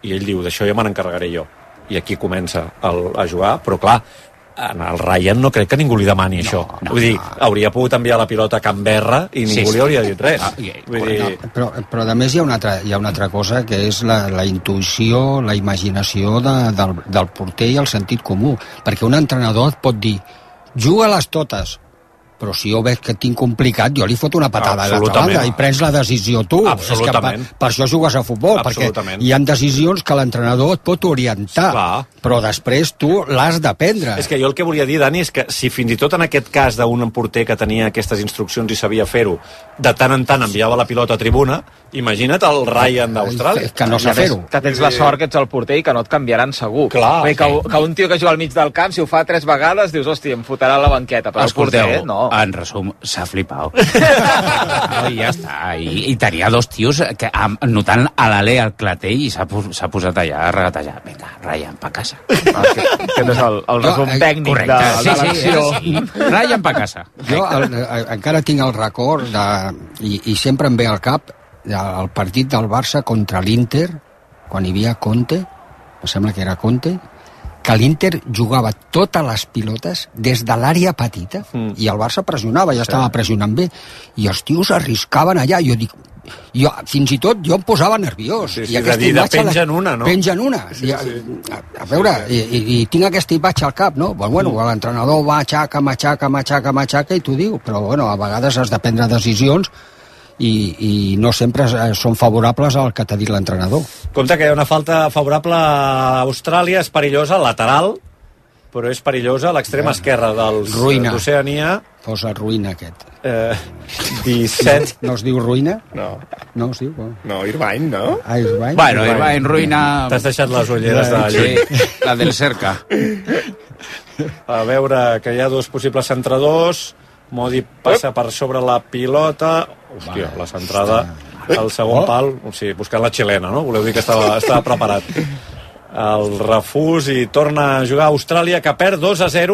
i ell diu, d'això ja me n'encarregaré jo. I aquí comença a jugar, però clar, en el Ryan no crec que ningú li demani això. Vull dir, hauria pogut enviar la pilota a Canberra i ningú li hauria dit res. Vull dir... Però a més hi ha una altra cosa, que és la intuïció, la imaginació del porter i el sentit comú. Perquè un entrenador et pot dir, juga-les totes, però si jo veig que tinc complicat, jo li foto una patada a l'altra banda i prens la decisió tu. És que per això jugues a futbol, perquè hi ha decisions que l'entrenador et pot orientar, però després tu l'has de prendre. És que jo el que volia dir, Dani, és que si fins i tot en aquest cas d'un porter que tenia aquestes instruccions i sabia fer-ho, de tant en tant enviava la pilota a tribuna, imagina't el Ryan d'Austràlia. Que no sap fer-ho. Que tens la sort que ets el porter i que no et canviaran segur. Clar. Que un tio que juga al mig del camp, si ho fa 3 vegades, dius, hòstia, em fotrà a la banqueta. Però el porter, no. En resum, s'ha flipat. No, i ja està. I tenia 2 tios que, notant a l'Ale al clatell, i s'ha posat allà a regatejar. Vinga, Ryan, pa casa. Aquest és el resum tècnic de l'acció. Ryan, pa casa. Jo encara tinc el record i sempre em ve al cap el partit del Barça contra l'Inter, quan hi havia Conte, em sembla que era Conte, que l'Inter jugava totes les pilotes des de l'àrea petita i el Barça pressionava, ja estava pressionant bé, i els tios arriscaven allà. Fins i tot jo em posava nerviós. I aquesta imatge pengen una, no? Pengen una. A veure, i tinc aquesta imatge al cap, no? Bueno, l'entrenador va, matxaca, i t'ho diu, però bueno, a vegades has de prendre decisions i no sempre són favorables al que t'ha dit l'entrenador. Compte que hi ha una falta favorable a Austràlia, és perillosa, lateral, però és perillosa a l'extrema esquerra d'Oceania. Posa ruïna aquest. 17... No es diu ruïna? No. No es diu? No, Irvine, no? Irvine? Bueno, Irvine, ruïna... T'has deixat les ulleres de lluny. Sí, la del cerca. A veure, que hi ha 2 possibles centradors. Modi passa per sobre la pilota. Hòstia, la centrada al segon pal. O sigui, buscant la xilena, no? Voleu dir que estava preparat. El refús i torna a jugar a Austràlia, que perd 2-0.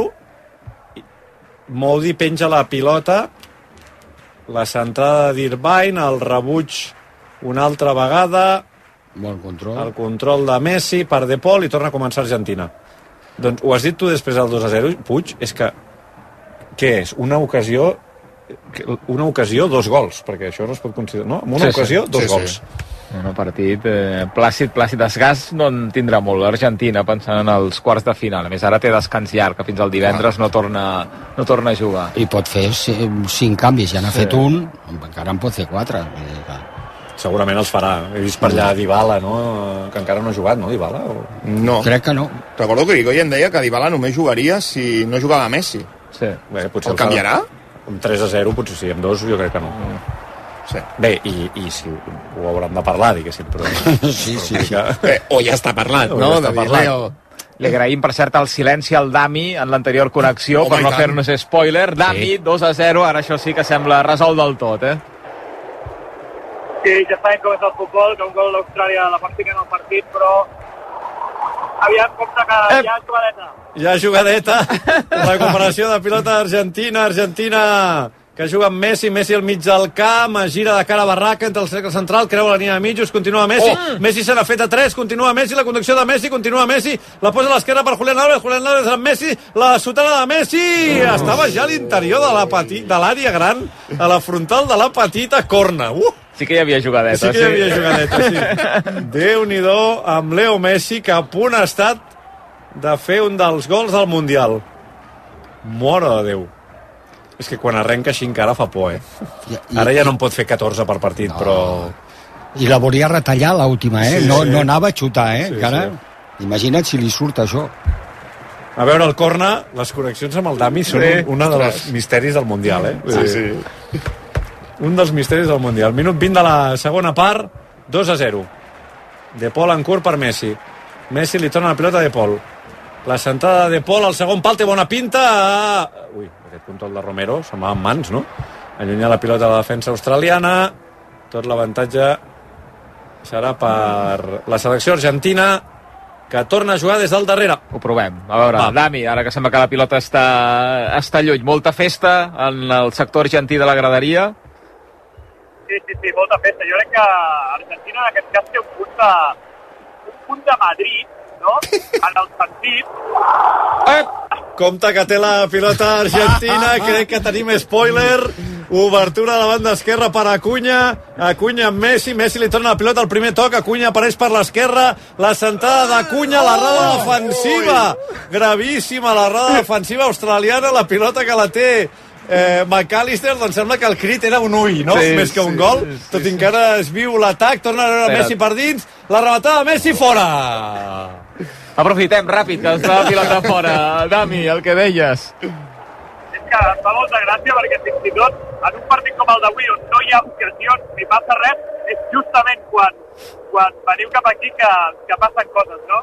Modi penja la pilota. La centrada d'Irvine, el rebuig una altra vegada. Bon control. El control de Messi per De Paul i torna a començar Argentina. Doncs ho has dit tu després del 2-0, Puig, és que què és? Una ocasió, 2 gols, perquè això no es pot considerar, no? En una ocasió, 2 gols. Un partit plàcid. Desgast no en tindrà molt l'Argentina, pensant en els quarts de final. A més, ara té descans llarg, que fins al divendres no torna a jugar. I pot fer 5 canvis, ja n'ha fet un, encara en pot fer 4. Segurament els farà. He vist per allà Dybala, no? Que encara no ha jugat, no, Dybala? No. Crec que no. Recordo que Irigoyen deia que Dybala només jugaria si no jugava Messi. Sí. Bé, potser el canviarà? Amb 3-0 potser sí, amb 2 jo crec que no. Sí. Bé, i sí, ho hauran de parlar, diguéssim, però... Sí. O ja està parlat, no? Ja està parlat. Li agraïm, per cert, el silenci al Dami en l'anterior connexió, per no fer-nos spoiler. Dami, 2-0, ara això sí que sembla resolt del tot, Sí, ja sabem com és el futbol, que un gol d'Austràlia la part fica en el partit, però aviam, compte que hi ha jugadeta. Hi ha jugadeta, recuperació de pilota Argentina, que juga amb Messi al mig del camp, gira de cara a barraca entre el cercle central, creua la línia de mitjos, continua Messi, Messi se n'ha fet a 3, continua Messi, la conducció de Messi, continua Messi, la posa a l'esquerra per Julián Álvarez amb Messi, la sotada de Messi, estava ja a l'interior de l'àrea gran, a la frontal de la petita corna. Sí que hi havia jugadeta. Sí que hi havia jugadeta, sí. Déu-n'hi-do amb Leo Messi, que a punt ha estat de fer un dels gols del Mundial. Mare de Déu. És que quan arrenca així encara fa por, Ara ja no en pot fer 14 per partit, però... I la volia retallar l'última, No anava a xutar, encara. Imagina't si li surt això. A veure, el corna, les connexions amb el Dami són un dels misteris del Mundial, Sí. Un dels misteris del Mundial. Minut 20 de la segona part, 2-0. De Paul en curt per Messi. Messi li torna la pilota a De Paul. La sentada de Paul al segon pal té bona pinta. Ui, aquest control de Romero se'n va en mans, no? Allunyar la pilota de la defensa australiana. Tot l'avantatge serà per la selecció argentina, que torna a jugar des del darrere. Ho provem. A veure, Dami, ara que sembla que la pilota està lluny. Molta festa en el sector argentí de la graderia. Sí, molta festa. Jo crec que Argentina en aquest cas té un punt punt de Madrid, no? En el sentit... Compte que té la pilota argentina, crec que tenim spoiler. Obertura a la banda esquerra per Acuña. Acuña amb Messi, Messi li torna la pilota al primer toc, Acuña apareix per l'esquerra, la sentada d'Acuña, l'errada defensiva. Gravíssima l'errada defensiva australiana, la pilota que la té McAllister, doncs sembla que el crit era un ull, no? Sí, més que un gol, tot i encara es viu l'atac, torna a veure Messi per dins, la rematada de Messi fora. Aprofitem ràpid que està la pilota fora. Dami, el que deies. És que em fa molta gràcia perquè fins i tot en un partit com el d'avui on no hi ha ocasions ni passa res, és justament quan veniu cap aquí que passen coses, no?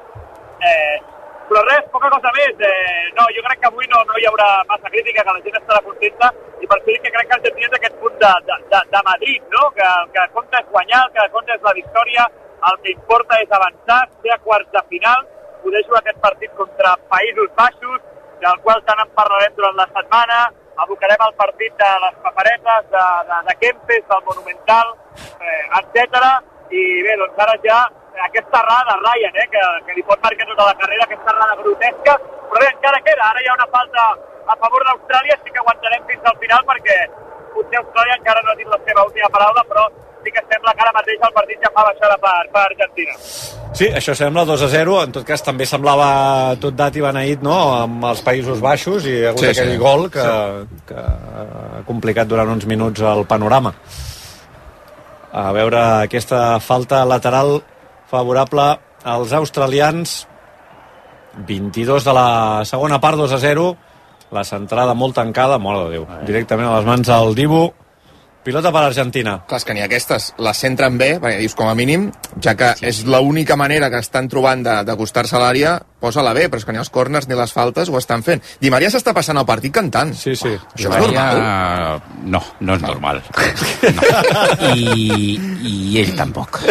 Però res, poca cosa més. No, jo crec que avui no hi haurà massa crítica, que la gent estarà contenta, i per això que crec que Argentina és aquest punt de Madrid, no? Que el que compta és guanyar, el que compta és la victòria, el que importa és avançar, ser a quarts de final, poder jugar aquest partit contra Països Baixos, del qual tant en parlarem durant la setmana, abocarem el partit de les paperetes, de Kempes, del Monumental, etc. I bé, doncs ara ja aquesta errada de Ryan, que li pot marcar tota la carrera, aquesta errada grotesca, però bé, encara queda, ara hi ha una falta a favor d'Austràlia, sí que aguantarem fins al final perquè potser Austràlia encara no ha dit la seva última paraula, però sí que sembla que ara mateix el partit ja fa baixada per Argentina. Sí, això sembla 2-0, en tot cas també semblava tot dat i beneït, no?, amb els Països Baixos, i ha hagut aquell gol que ha complicat durant uns minuts el panorama. A veure, aquesta falta lateral favorable als australians, 22 de la segona part, 2-0, la centrada molt tancada, mare de Déu, directament a les mans del Dibu. Pilota per Argentina. Clar, és que ni aquestes les centren bé, perquè dius, com a mínim, ja que és l'única manera que estan trobant d'acostar-se a l'àrea, posa-la bé, però és que ni els corners ni les faltes ho estan fent. Di Maria s'està passant el partit cantant. Sí. Això és normal? No és normal. No. I ell tampoc.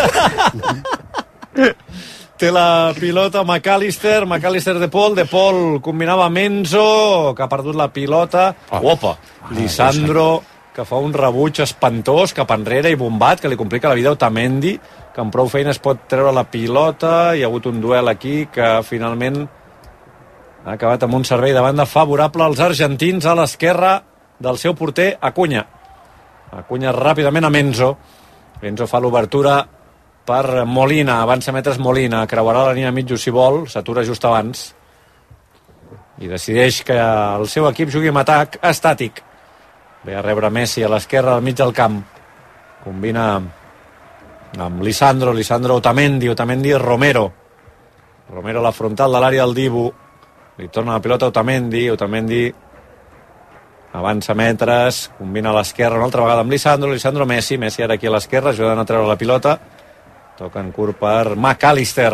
Té la pilota McAllister de Paul combinava amb Enzo, que ha perdut la pilota. Opa, Lisandro, que fa un rebuig espantós cap enrere i bombat, que li complica la vida a Otamendi, que amb prou feines pot treure la pilota. Hi ha hagut un duel aquí que finalment ha acabat amb un servei de banda favorable als argentins a l'esquerra del seu porter Acuña. Acuña ràpidament amb Enzo. Enzo fa l'obertura per Molina, avança metres Molina, creuarà la línia mitja si vol, s'atura just abans i decideix que el seu equip jugui amb atac estàtic. Ve a rebre Messi a l'esquerra al mig del camp, combina amb Lisandro Otamendi Romero a la frontal de l'àrea del Dibu, li torna la pilota a Otamendi avança metres, combina a l'esquerra una altra vegada amb Lisandro Messi ara aquí a l'esquerra, ajudant a treure la pilota, toca en curt per McAllister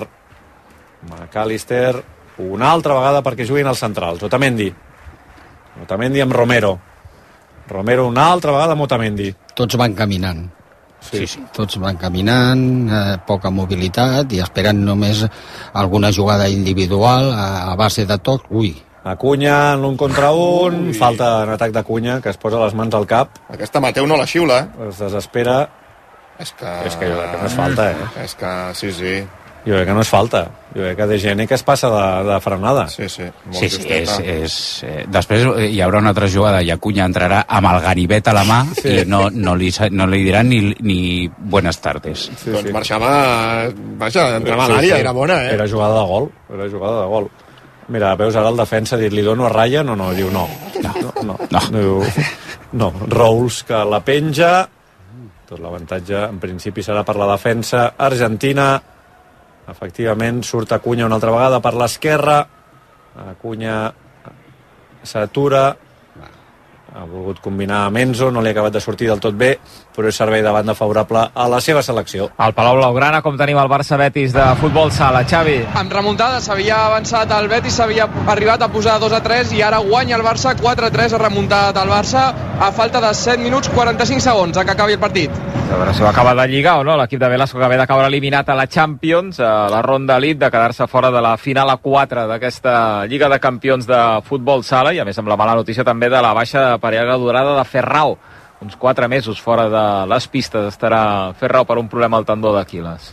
una altra vegada perquè juguin els centrals. Otamendi amb Romero una altra vegada amb Otamendi. Tots van caminant. Sí. Tots van caminant, poca mobilitat, i esperen només alguna jugada individual a base de toc. Acuña en l'un contra un, falta en atac d'Acuña, que es posa les mans al cap. Aquesta Mateu no la xiula, Es desespera. És que jo crec que no és falta, És que sí. Jo crec que no és falta. Jo crec que De Gene que es passa de frenada. Sí. Després hi haurà una altra jugada i Acuña entrarà amb el ganivet a la mà i no li diran ni buenas tardes. Doncs marxava, entrava a l'àrea, era bona, Era jugada de gol. Mira, veus ara el defensa, li dono a Ryan o no? Diu no. No. Rouls que la penja. Tot l'avantatge, en principi, serà per la defensa argentina. Efectivament, surt Acuña una altra vegada per l'esquerra. Acuña s'atura. Ha volgut combinar amb Enzo, no li ha acabat de sortir del tot bé, però és servei de banda favorable a la seva selecció. Al Palau Blaugrana, com tenim el Barça-Betis de futbol sala, Xavi? Amb remuntada s'havia avançat el Betis, s'havia arribat a posar 2-3 i ara guanya el Barça 4-3, ha remuntat el Barça a falta de 7 minuts 45 segons que acabi el partit. A veure si ho acaba de lligar o no, l'equip de Velasco que ve d'acabar eliminat a la Champions, a la ronda Elite, de quedar-se fora de la final a 4 d'aquesta Lliga de Campions de futbol sala, i a més amb la mala notícia també de la baixa per llarga durada de Ferrao. Uns 4 mesos fora de les pistes estarà Ferrao per un problema al tendó d'Aquil·les.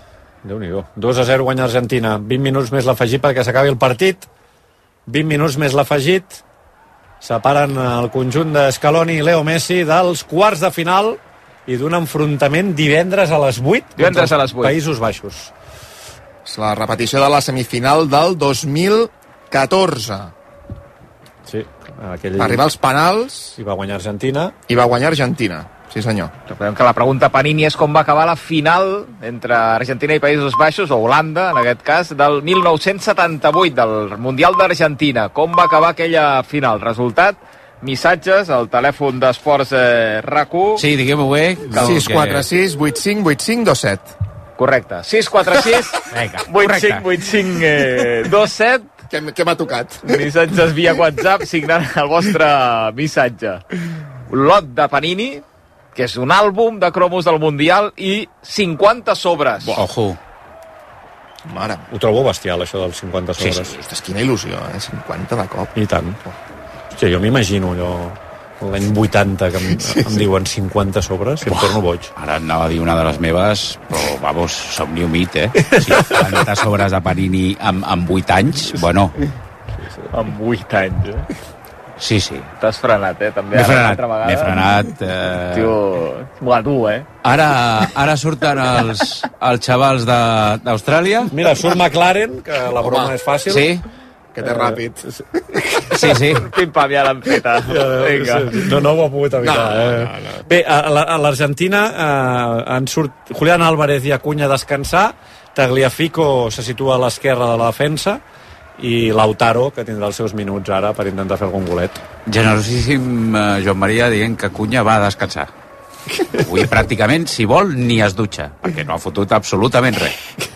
Déu-n'hi-do. 2-0 guanya Argentina. 20 minuts més l'afegit perquè s'acabi el partit. 20 minuts més l'afegit. Separen el conjunt de Scaloni i Leo Messi dels quarts de final i d'un enfrontament divendres a les 8 divendres a les 8. Països Baixos. És la repetició de la semifinal del 2014. Sí. Va arribar als penals. I va guanyar Argentina. Sí, senyor. Recordem que la pregunta Panini és com va acabar la final entre Argentina i Països Baixos, o Holanda, en aquest cas, del 1978, del Mundial d'Argentina. Com va acabar aquella final? Resultat, missatges al telèfon d'Esports RAC1. Sí, diguem-ho bé. 646 85 85 27. Correcte. 646 85 85 27. Què m'ha tocat? Missatges via WhatsApp signant el vostre missatge. Lot de Panini, que és un àlbum de cromos del Mundial i 50 sobres. Ojo. Mare. Ho trobo bestial, això dels 50 sobres. Sí. Ostres, quina il·lusió, 50 de cop. I tant. Hòstia, jo m'imagino allò l'any 80 que em diuen 50 sobres i em torno boig. Ara anava a dir una de les meves, però, vamos, somni humit, 50 sobres de Panini amb 8 anys, bueno. Amb 8 anys, Sí. T'has frenat, també. M'he frenat. Tio, madur, Ara surten els xavals d'Austràlia. Mira, surt McLaren, que la broma és fàcil. Sí. Que té ràpid. Sí. Pim-pam, ja l'han feta. Vinga. No ho ha pogut evitar. No. Bé, a l'Argentina surt Julián Álvarez i Acuña a descansar, Tagliafico se situa a l'esquerra de la defensa i Lautaro, que tindrà els seus minuts ara per intentar fer algun golet. Generosíssim Joan Maria dient que Acuña va a descansar. Avui pràcticament, si vol, ni es dutxa, perquè no ha fotut absolutament res.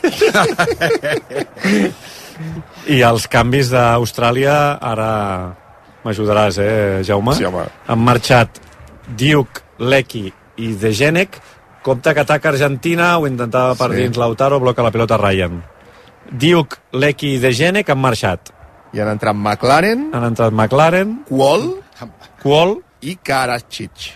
I els canvis d'Austràlia, ara m'ajudaràs, Jaume? Sí, home. Han marxat Diuk, Lecky i Degenek. Compte que ataca Argentina, ho intentava per dins Lautaro, bloca la pilota Ryan. Diuk, Lecky i Degenek han marxat. I han entrat McLaren, Kuol i Karasic.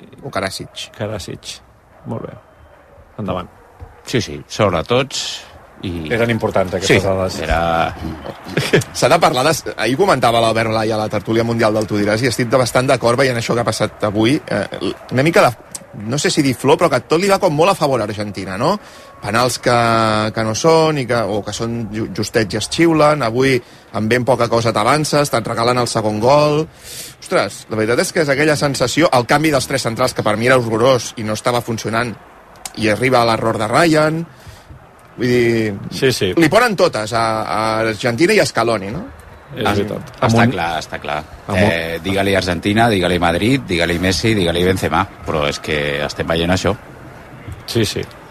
Molt bé. Endavant. Sí, sobre tots. Eren importants aquestes dades. S'ha de parlar ahir comentava l'Albert Blai a la tertúlia mundial del Tu diràs i estic bastant d'acord veient això que ha passat avui, una mica de, no sé si dir flor, però que tot li va com molt a favor a Argentina, no? Penals que no són o que són justets i es xiulen. Avui amb ben poca cosa t'avances, te'n regalen el segon gol. Ostres, la veritat és que és aquella sensació, el canvi dels tres centrals, que per mi era horrorós i no estava funcionant, i arriba l'error de Ryan. Vull dir, sí. Li ponen totes a Argentina i a Scaloni, no? Està clar. Digue-li Argentina, digue-li Madrid, digue-li Messi, digue-li Benzema, però és que estem veient això. Sí.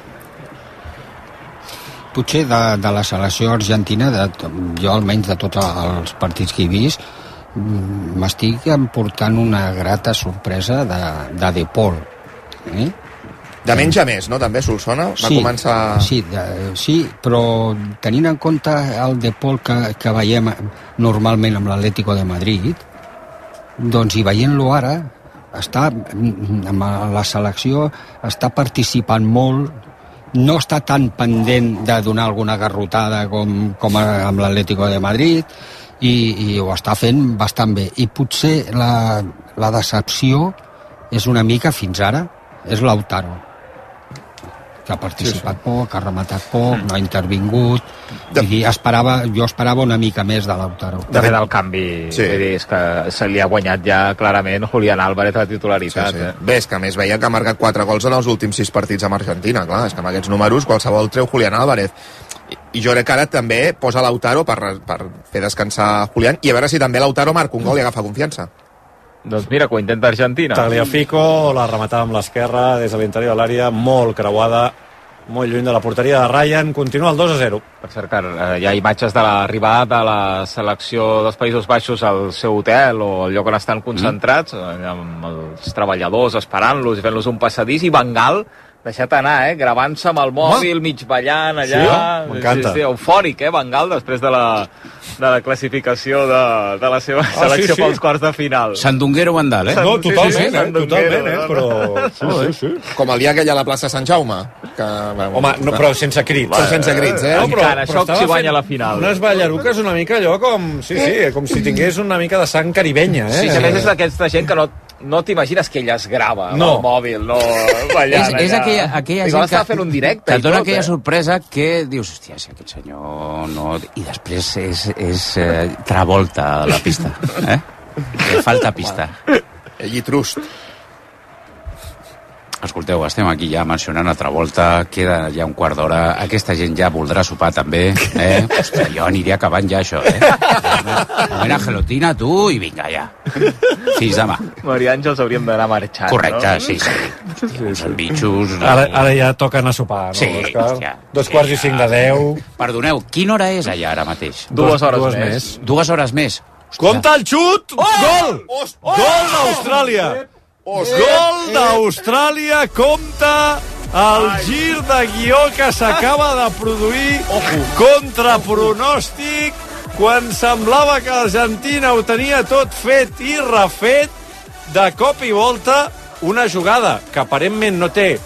Potser de la selecció argentina, jo almenys de tots els partits que he vist, m'estic emportant una grata sorpresa de Paul. De menys a més, no? També Solsona va començar... Sí, però tenint en compte el De Paul que veiem normalment amb l'Atlético de Madrid, doncs i veient-lo ara, amb la selecció està participant molt, no està tan pendent de donar alguna garrotada com amb l'Atlético de Madrid, i ho està fent bastant bé. I potser la decepció és una mica, fins ara, és Lautaro, que ha participat poc, ha rematat poc, no ha intervingut. Jo esperava una mica més de Lautaro. De fet, el canvi, és que se li ha guanyat ja clarament Julián Álvarez a la titularitat. Bé, és que a més veia que ha marcat 4 gols en els últims 6 partits amb Argentina, clar, és que amb aquests números qualsevol treu Julián Álvarez. I jo crec que ara també posa Lautaro per fer descansar Julián, i a veure si també Lautaro marca un gol i agafa confiança. Doncs mira, que ho intenta Argentina. Tagliafico la rematava amb l'esquerra des de l'interior de l'àrea, molt creuada, molt lluny de la porteria de Ryan. Continua el 2-0. Per cert, hi ha imatges de l'arribada de la selecció dels Països Baixos al seu hotel o al lloc on estan concentrats, amb els treballadors esperant-los i fent-los un passadís, i Van Gaal Deixat anar, gravant-se amb el mòbil, mig ballant allà. Sí, m'encanta. Sí, eufòric, Van Gaal, després de la classificació de la seva selecció pels quarts de final. Sandunguero Vandal, No, totalment, però... Sí. Com el dia aquell a la plaça Sant Jaume. Que, home, no, però sense crits. Sense crits, Encara, això si guanya la final. Unes ballaruques una mica allò com... Sí, com si tingués una mica de sang caribenya, Sí, a més és d'aquesta gent que no t'imagines que ella es grava amb el mòbil, no ballant és aquella gent que fent un directe que et dona aquella sorpresa que dius, hòstia, si aquest senyor no... I després és Travolta a la pista, Que falta pista. Ell i Trust. Escolteu, estem aquí ja mencionant a Travolta, queda ja un quart d'hora, aquesta gent ja voldrà sopar també, Ostres, jo aniria acabant ja això, Una gelotina, tu, i vinga, ja. Fins demà. Maria Àngels hauríem d'anar marxant, correcte, no? sí. Els bitxos... Ara ja toca anar a sopar, no, sí, Òscar? 2:45. Perdoneu, quina hora és allà ara mateix? 2 hores més. 2 hores més. Compte el xut! Gol! Gol d'Austràlia! Gol d'Austràlia, compta el gir de guió que s'acaba de produir contra pronòstic quan semblava que Argentina ho tenia tot fet i refet. De cop i volta, una jugada que aparentment no té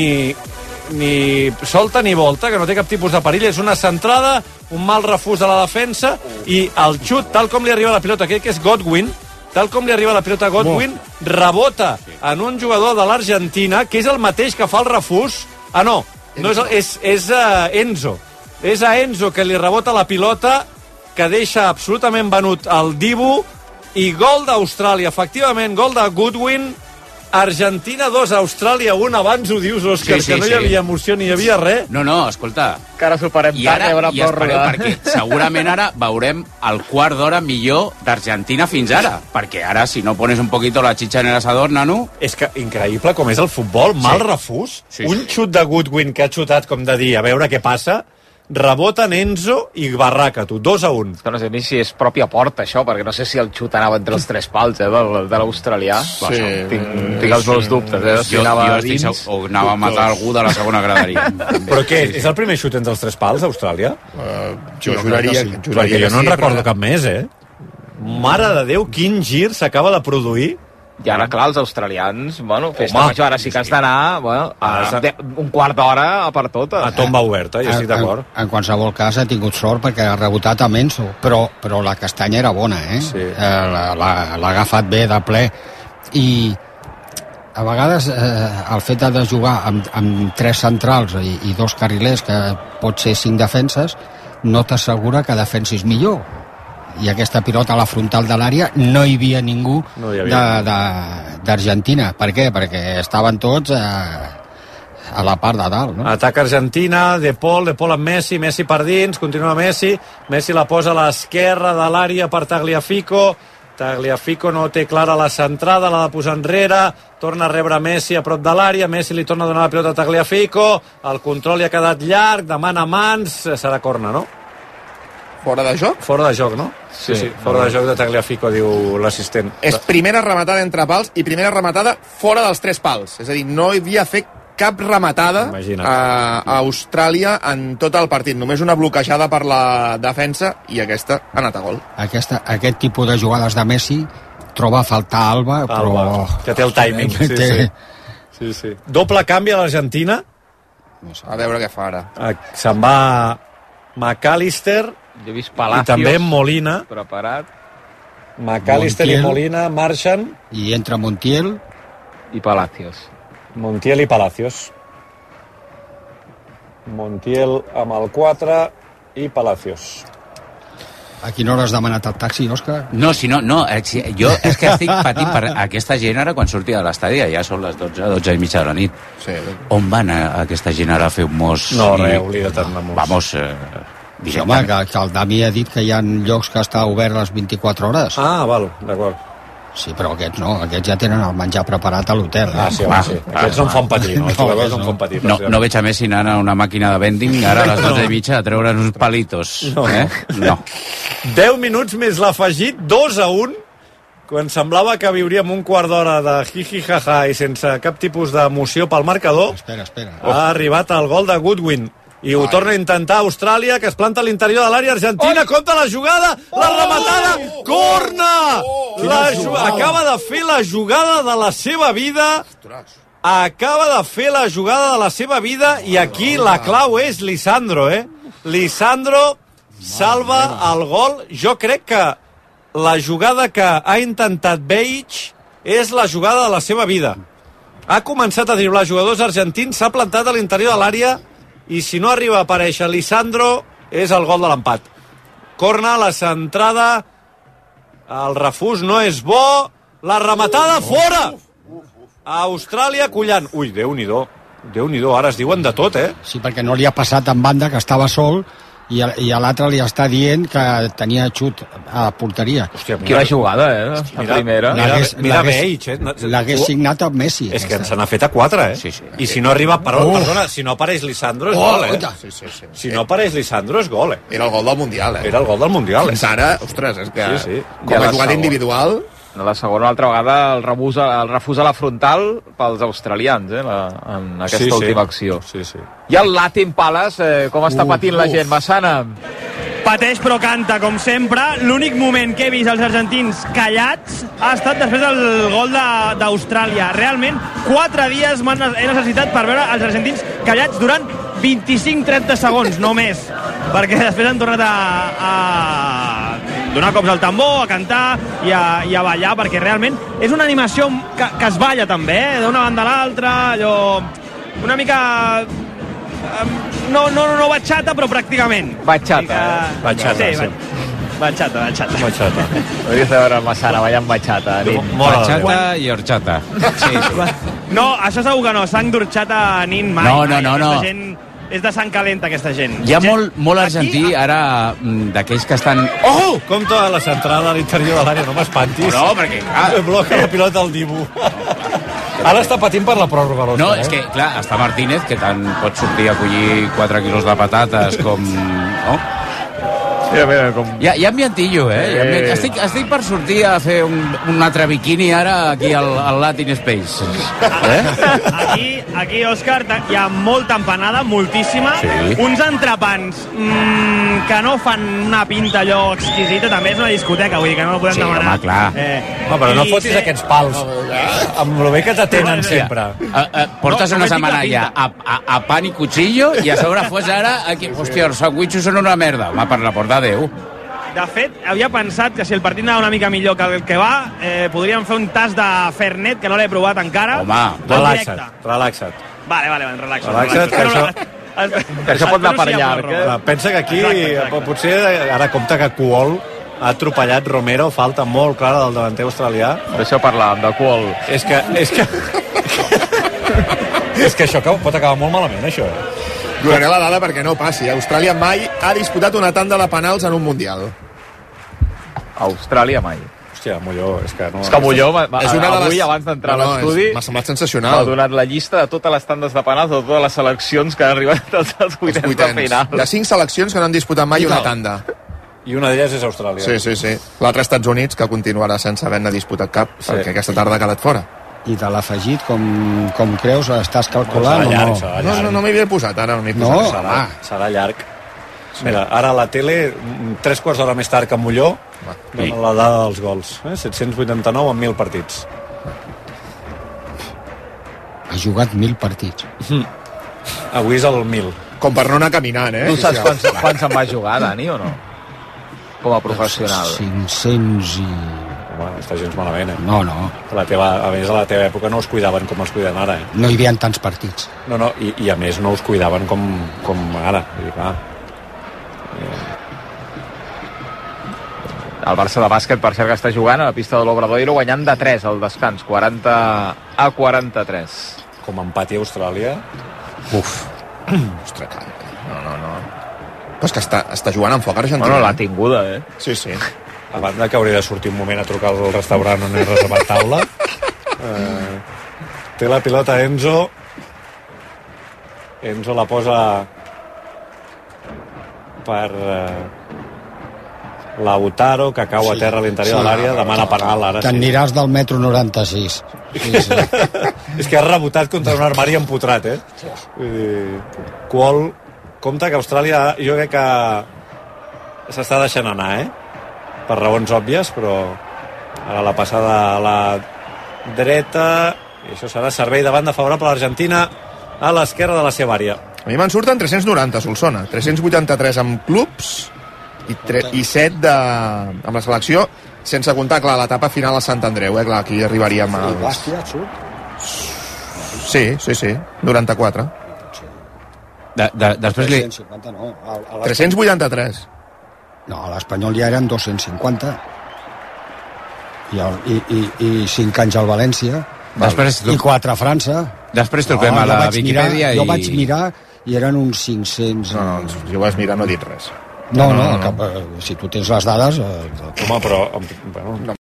ni solta ni volta, que no té cap tipus de perill, és una centrada, un mal refús de la defensa i el xut, tal com li arriba la pilota, aquell que és Godwin, tal com li arriba la pilota a Godwin, rebota en un jugador de l'Argentina, que és el mateix que fa el refús. No és Enzo. És a Enzo que li rebota la pilota, que deixa absolutament venut el Dibu, i gol d'Austràlia. Efectivament, gol de Goodwin. Argentina 2, Austràlia 1. Abans ho dius, Òscar, que no hi havia emoció ni hi havia res. No, escolta. Que ara superem I ara hi espereu, perquè segurament ara veurem el quart d'hora millor d'Argentina fins ara. Perquè ara, si no pones un poquito la chicha en el asador, nano... És que increïble com és el futbol, mal refús. Un xut de Goodwin que ha xutat, com de dir, a veure què passa, rebota en Enzo i barraca, tu, 2-1. Que no sé ni si és pròpia porta, això, perquè no sé si el xut anava entre els 3 pals, de l'australià. Sí. Tinc els meus dubtes, si anava dins... O anava a matar algú de la segona graderia. Però què, és el primer xut entre els 3 pals, Austràlia? Jo juraria perquè jo no en recordo cap més, Mare de Déu, quin gir s'acaba de produir. I ara, clar, els australians, festa major, ara sí que has d'anar, un quart d'hora per totes. A tomba oberta, ja estic d'acord. En qualsevol cas ha tingut sort perquè ha rebotat a Enzo, però la castanya era bona, Sí. L'ha agafat bé de ple. I a vegades el fet de jugar amb 3 centrals i 2 carrilers, que pot ser 5 defenses, no t'assegura que defensis millor. I aquesta pilota a la frontal de l'àrea no hi havia ningú d'Argentina. Per què? Perquè estaven tots a la part de dalt, no? Ataca Argentina, De Paul amb Messi per dins, continua Messi la posa a l'esquerra de l'àrea per Tagliafico no té clara la centrada, l'ha de posar enrere, torna a rebre Messi a prop de l'àrea, Messi li torna a donar la pilota a Tagliafico, el control li ha quedat llarg, demana mans, serà corna, no? Fora de joc? Fora de joc, no? Sí, fora de joc de Tagliafico, diu l'assistent. És primera rematada entre pals i primera rematada fora dels 3 pals. És a dir, no hi havia fet cap rematada a Austràlia en tot el partit. Només una bloquejada per la defensa i aquesta ha anat a gol. Aquest tipus de jugades de Messi troba a faltar Alba, però... Que té el timing. Sí. Doble canvi a l'Argentina. A veure què fa ara. Se'n va McAllister i també Molina. Preparat. McAllister i Molina marxen. I entra Montiel. I Palacios. Montiel i Palacios. Montiel amb el 4 i Palacios. A quina hora has demanat el taxi, Òscar? No, jo és que estic patint per aquesta gent ara quan surti de l'estadi, ja són les 12 i mitja de la nit. Sí. On van aquesta gent ara a fer un mos? No, oblida't de mos. Vamos, sí, home, que el Dami ha dit que hi ha llocs que està obert les 24 hores. Val, d'acord. Sí, però aquests no, aquests ja tenen el menjar preparat a l'hotel. Sí. Aquests no en fan patir, no? Els jugadors no en fan patir. No veig a Messi anant a una màquina de vending ara a les 12 i mitja a treure uns palitos. No. 10 minuts més l'afegit, 2-1, quan semblava que viuríem un quart d'hora de jiji-jaja i sense cap tipus d'emoció pel marcador, Espera. ha arribat el gol de Goodwin. I ho torna a intentar Austràlia, que es planta a l'interior de l'àrea. Argentina compta la jugada, la rematada, corna! Acaba de fer la jugada de la seva vida. Acaba de fer la jugada de la seva vida i aquí la clau és Lisandro, Lisandro salva el gol. Jo crec que la jugada que ha intentat Beig és la jugada de la seva vida. Ha començat a driblar jugadors argentins, s'ha plantat a l'interior de l'àrea i si no arriba a aparèixer Lisandro és el gol de l'empat. Corna, la centrada, el refús no és bo, la rematada fora! A Austràlia collant. Ui, Déu-n'hi-do, ara es diuen de tot, Sí, perquè no li ha passat en banda, que estava sol, i a l'altre li està dient que tenia xut a porteria. Hòstia, Quina jugada, la primera. Mira Beig, L'hagués signat amb Messi. És que se n'ha fet a 4, Sí. I si no arriba, perdona, si no apareix Lisandro és gol, Sí. Si no apareix Lisandro és gol, Era el gol del Mundial, Era el gol del Mundial, Fins ara, ostres, és que Sí. com a jugada individual... La segona altra vegada el refús a la frontal pels australians, en aquesta última acció. Sí. I el Latin Palace, com està patint la gent, Massana? Pateix però canta, com sempre. L'únic moment que he vist els argentins callats ha estat després del gol d'Austràlia. Realment, 4 dies he necessitat per veure els argentins callats durant 25-30 segons, no més. Perquè després han tornat a donar cops al tambor, a cantar i a ballar, perquè realment és una animació que es balla també, d'una banda a l'altra, allò... Una mica... No batxata, però pràcticament. Batxata, Sí. Batxata. Hauries de veure el Massana ballant batxata. Batxata i horchata. Sí. No, això segur que no, sang d'horchata nin mai. No. Aquesta gent és de sang calenta, aquesta gent. Hi ha molt argentí, ara, d'aquells que estan... Oh! Compte a la centrada a l'interior de l'àrea, no m'espantis. No, perquè, clar... Bloca la pilota al Dibu. Ara està patint per la pròrroga, l'Òscar. No, és que, clar, està Martínez, que tant pot sortir a collir 4 quilos de patates com... No? Mira, com... Hi ha ambientillo, Estic per sortir a fer un altre biquini ara aquí al Latin Space. Aquí, Òscar, hi ha molta empanada, moltíssima. Sí. Uns entrepans que no fan una pinta allò exquisita, també és una discoteca, vull dir que no ho podem demanar. Home, clar. No, però no fotis aquests pals. Amb lo bé que t'atenen sempre. Portes una setmana ja a pan i cuchillo i a sobre fos ara... Aquí, hòstia, els sandwichos són una merda. Home, per la porta de Déu. De fet, havia pensat que si el partit anava una mica millor que el que va, podríem fer un tas de Fernet, que no l'he provat encara. Home, relaxa't. Vale, relaxa't. Que això pot anar per llarg. Pensa que aquí, potser, ara compta que Kuol ha atropellat Romero, falta molt clara del davanter australià. D'això parlàvem, de Kuol. És que això pot acabar molt malament, això. Donaré la dada perquè no passi. Austràlia mai ha disputat una tanda de penals en un Mundial. Austràlia mai. Hòstia, Molló, és que no... És que Molló, és una de avui, les... abans d'entrar a l'estudi... M'ha semblat sensacional. M'ha donat la llista de totes les tandes de penals de totes les seleccions que han arribat als vuitens de final. Hi ha 5 seleccions que no han disputat mai una tanda. I una d'elles és Austràlia. Sí. L'altre Estats Units, que continuarà sense haver-ne disputat cap, perquè aquesta tarda ha quedat fora. I de l'afegit, com creus, estàs calculant o no? No m'hi havia posat, ara no m'hi he posat. Serà llarg. Mira, ara a la tele, 3 quarts d'hora més tard que Molló, dona la dada dels gols. 789 en 1.000 partits. Ha jugat 1.000 partits. Avui és el 1.000. Com per no anar caminant, Tu saps quants en va jugar, Dani, o no? Com a professional. 500 i... Home, està gens malament, No. A més, a la teva època no us cuidaven com els cuiden ara, No hi havia tants partits. No, i a més no us cuidaven com ara. Vull dir, clar. El Barça de bàsquet, per cert, que està jugant a la pista de l'Obradoiro, guanyant de 3 al descans, 40-43. Com empati a Austràlia. Ostres, no. Però és que està jugant amb foc Argentina. Bueno, l'ha tinguda, Sí. A banda que hauria de sortir un moment a trucar al restaurant on he reservat taula. Té la pilota Enzo. Enzo la posa per Lautaro, que cau a terra a l'interior de l'àrea, demana penal ara. T'aniràs del metro 96. Sí. És que ha rebotat contra un armari empotrat, Vull dir, Quol, compte que Austràlia jo crec que s'està deixant anar, per raons òbvies, però ara la passada a la dreta, i això serà servei de banda favorable a l'Argentina a l'esquerra de la seva àrea. A mi me'n surten 390, Solsona. 383 amb clubs i 7 amb la selecció, sense comptar, clar, l'etapa final a Sant Andreu, clar, aquí arribaríem a... Bàstia, surt? Sí, 94. Després li... 350, no. 383. No, a l'Espanyol ja eren 250. I 5 anys al València. I 4 a França. Després truquem a la Viquipèdia Jo vaig mirar i eren uns 500... No, si ho vas mirar no he dit res. No, si tu tens les dades... Home, però... Bueno,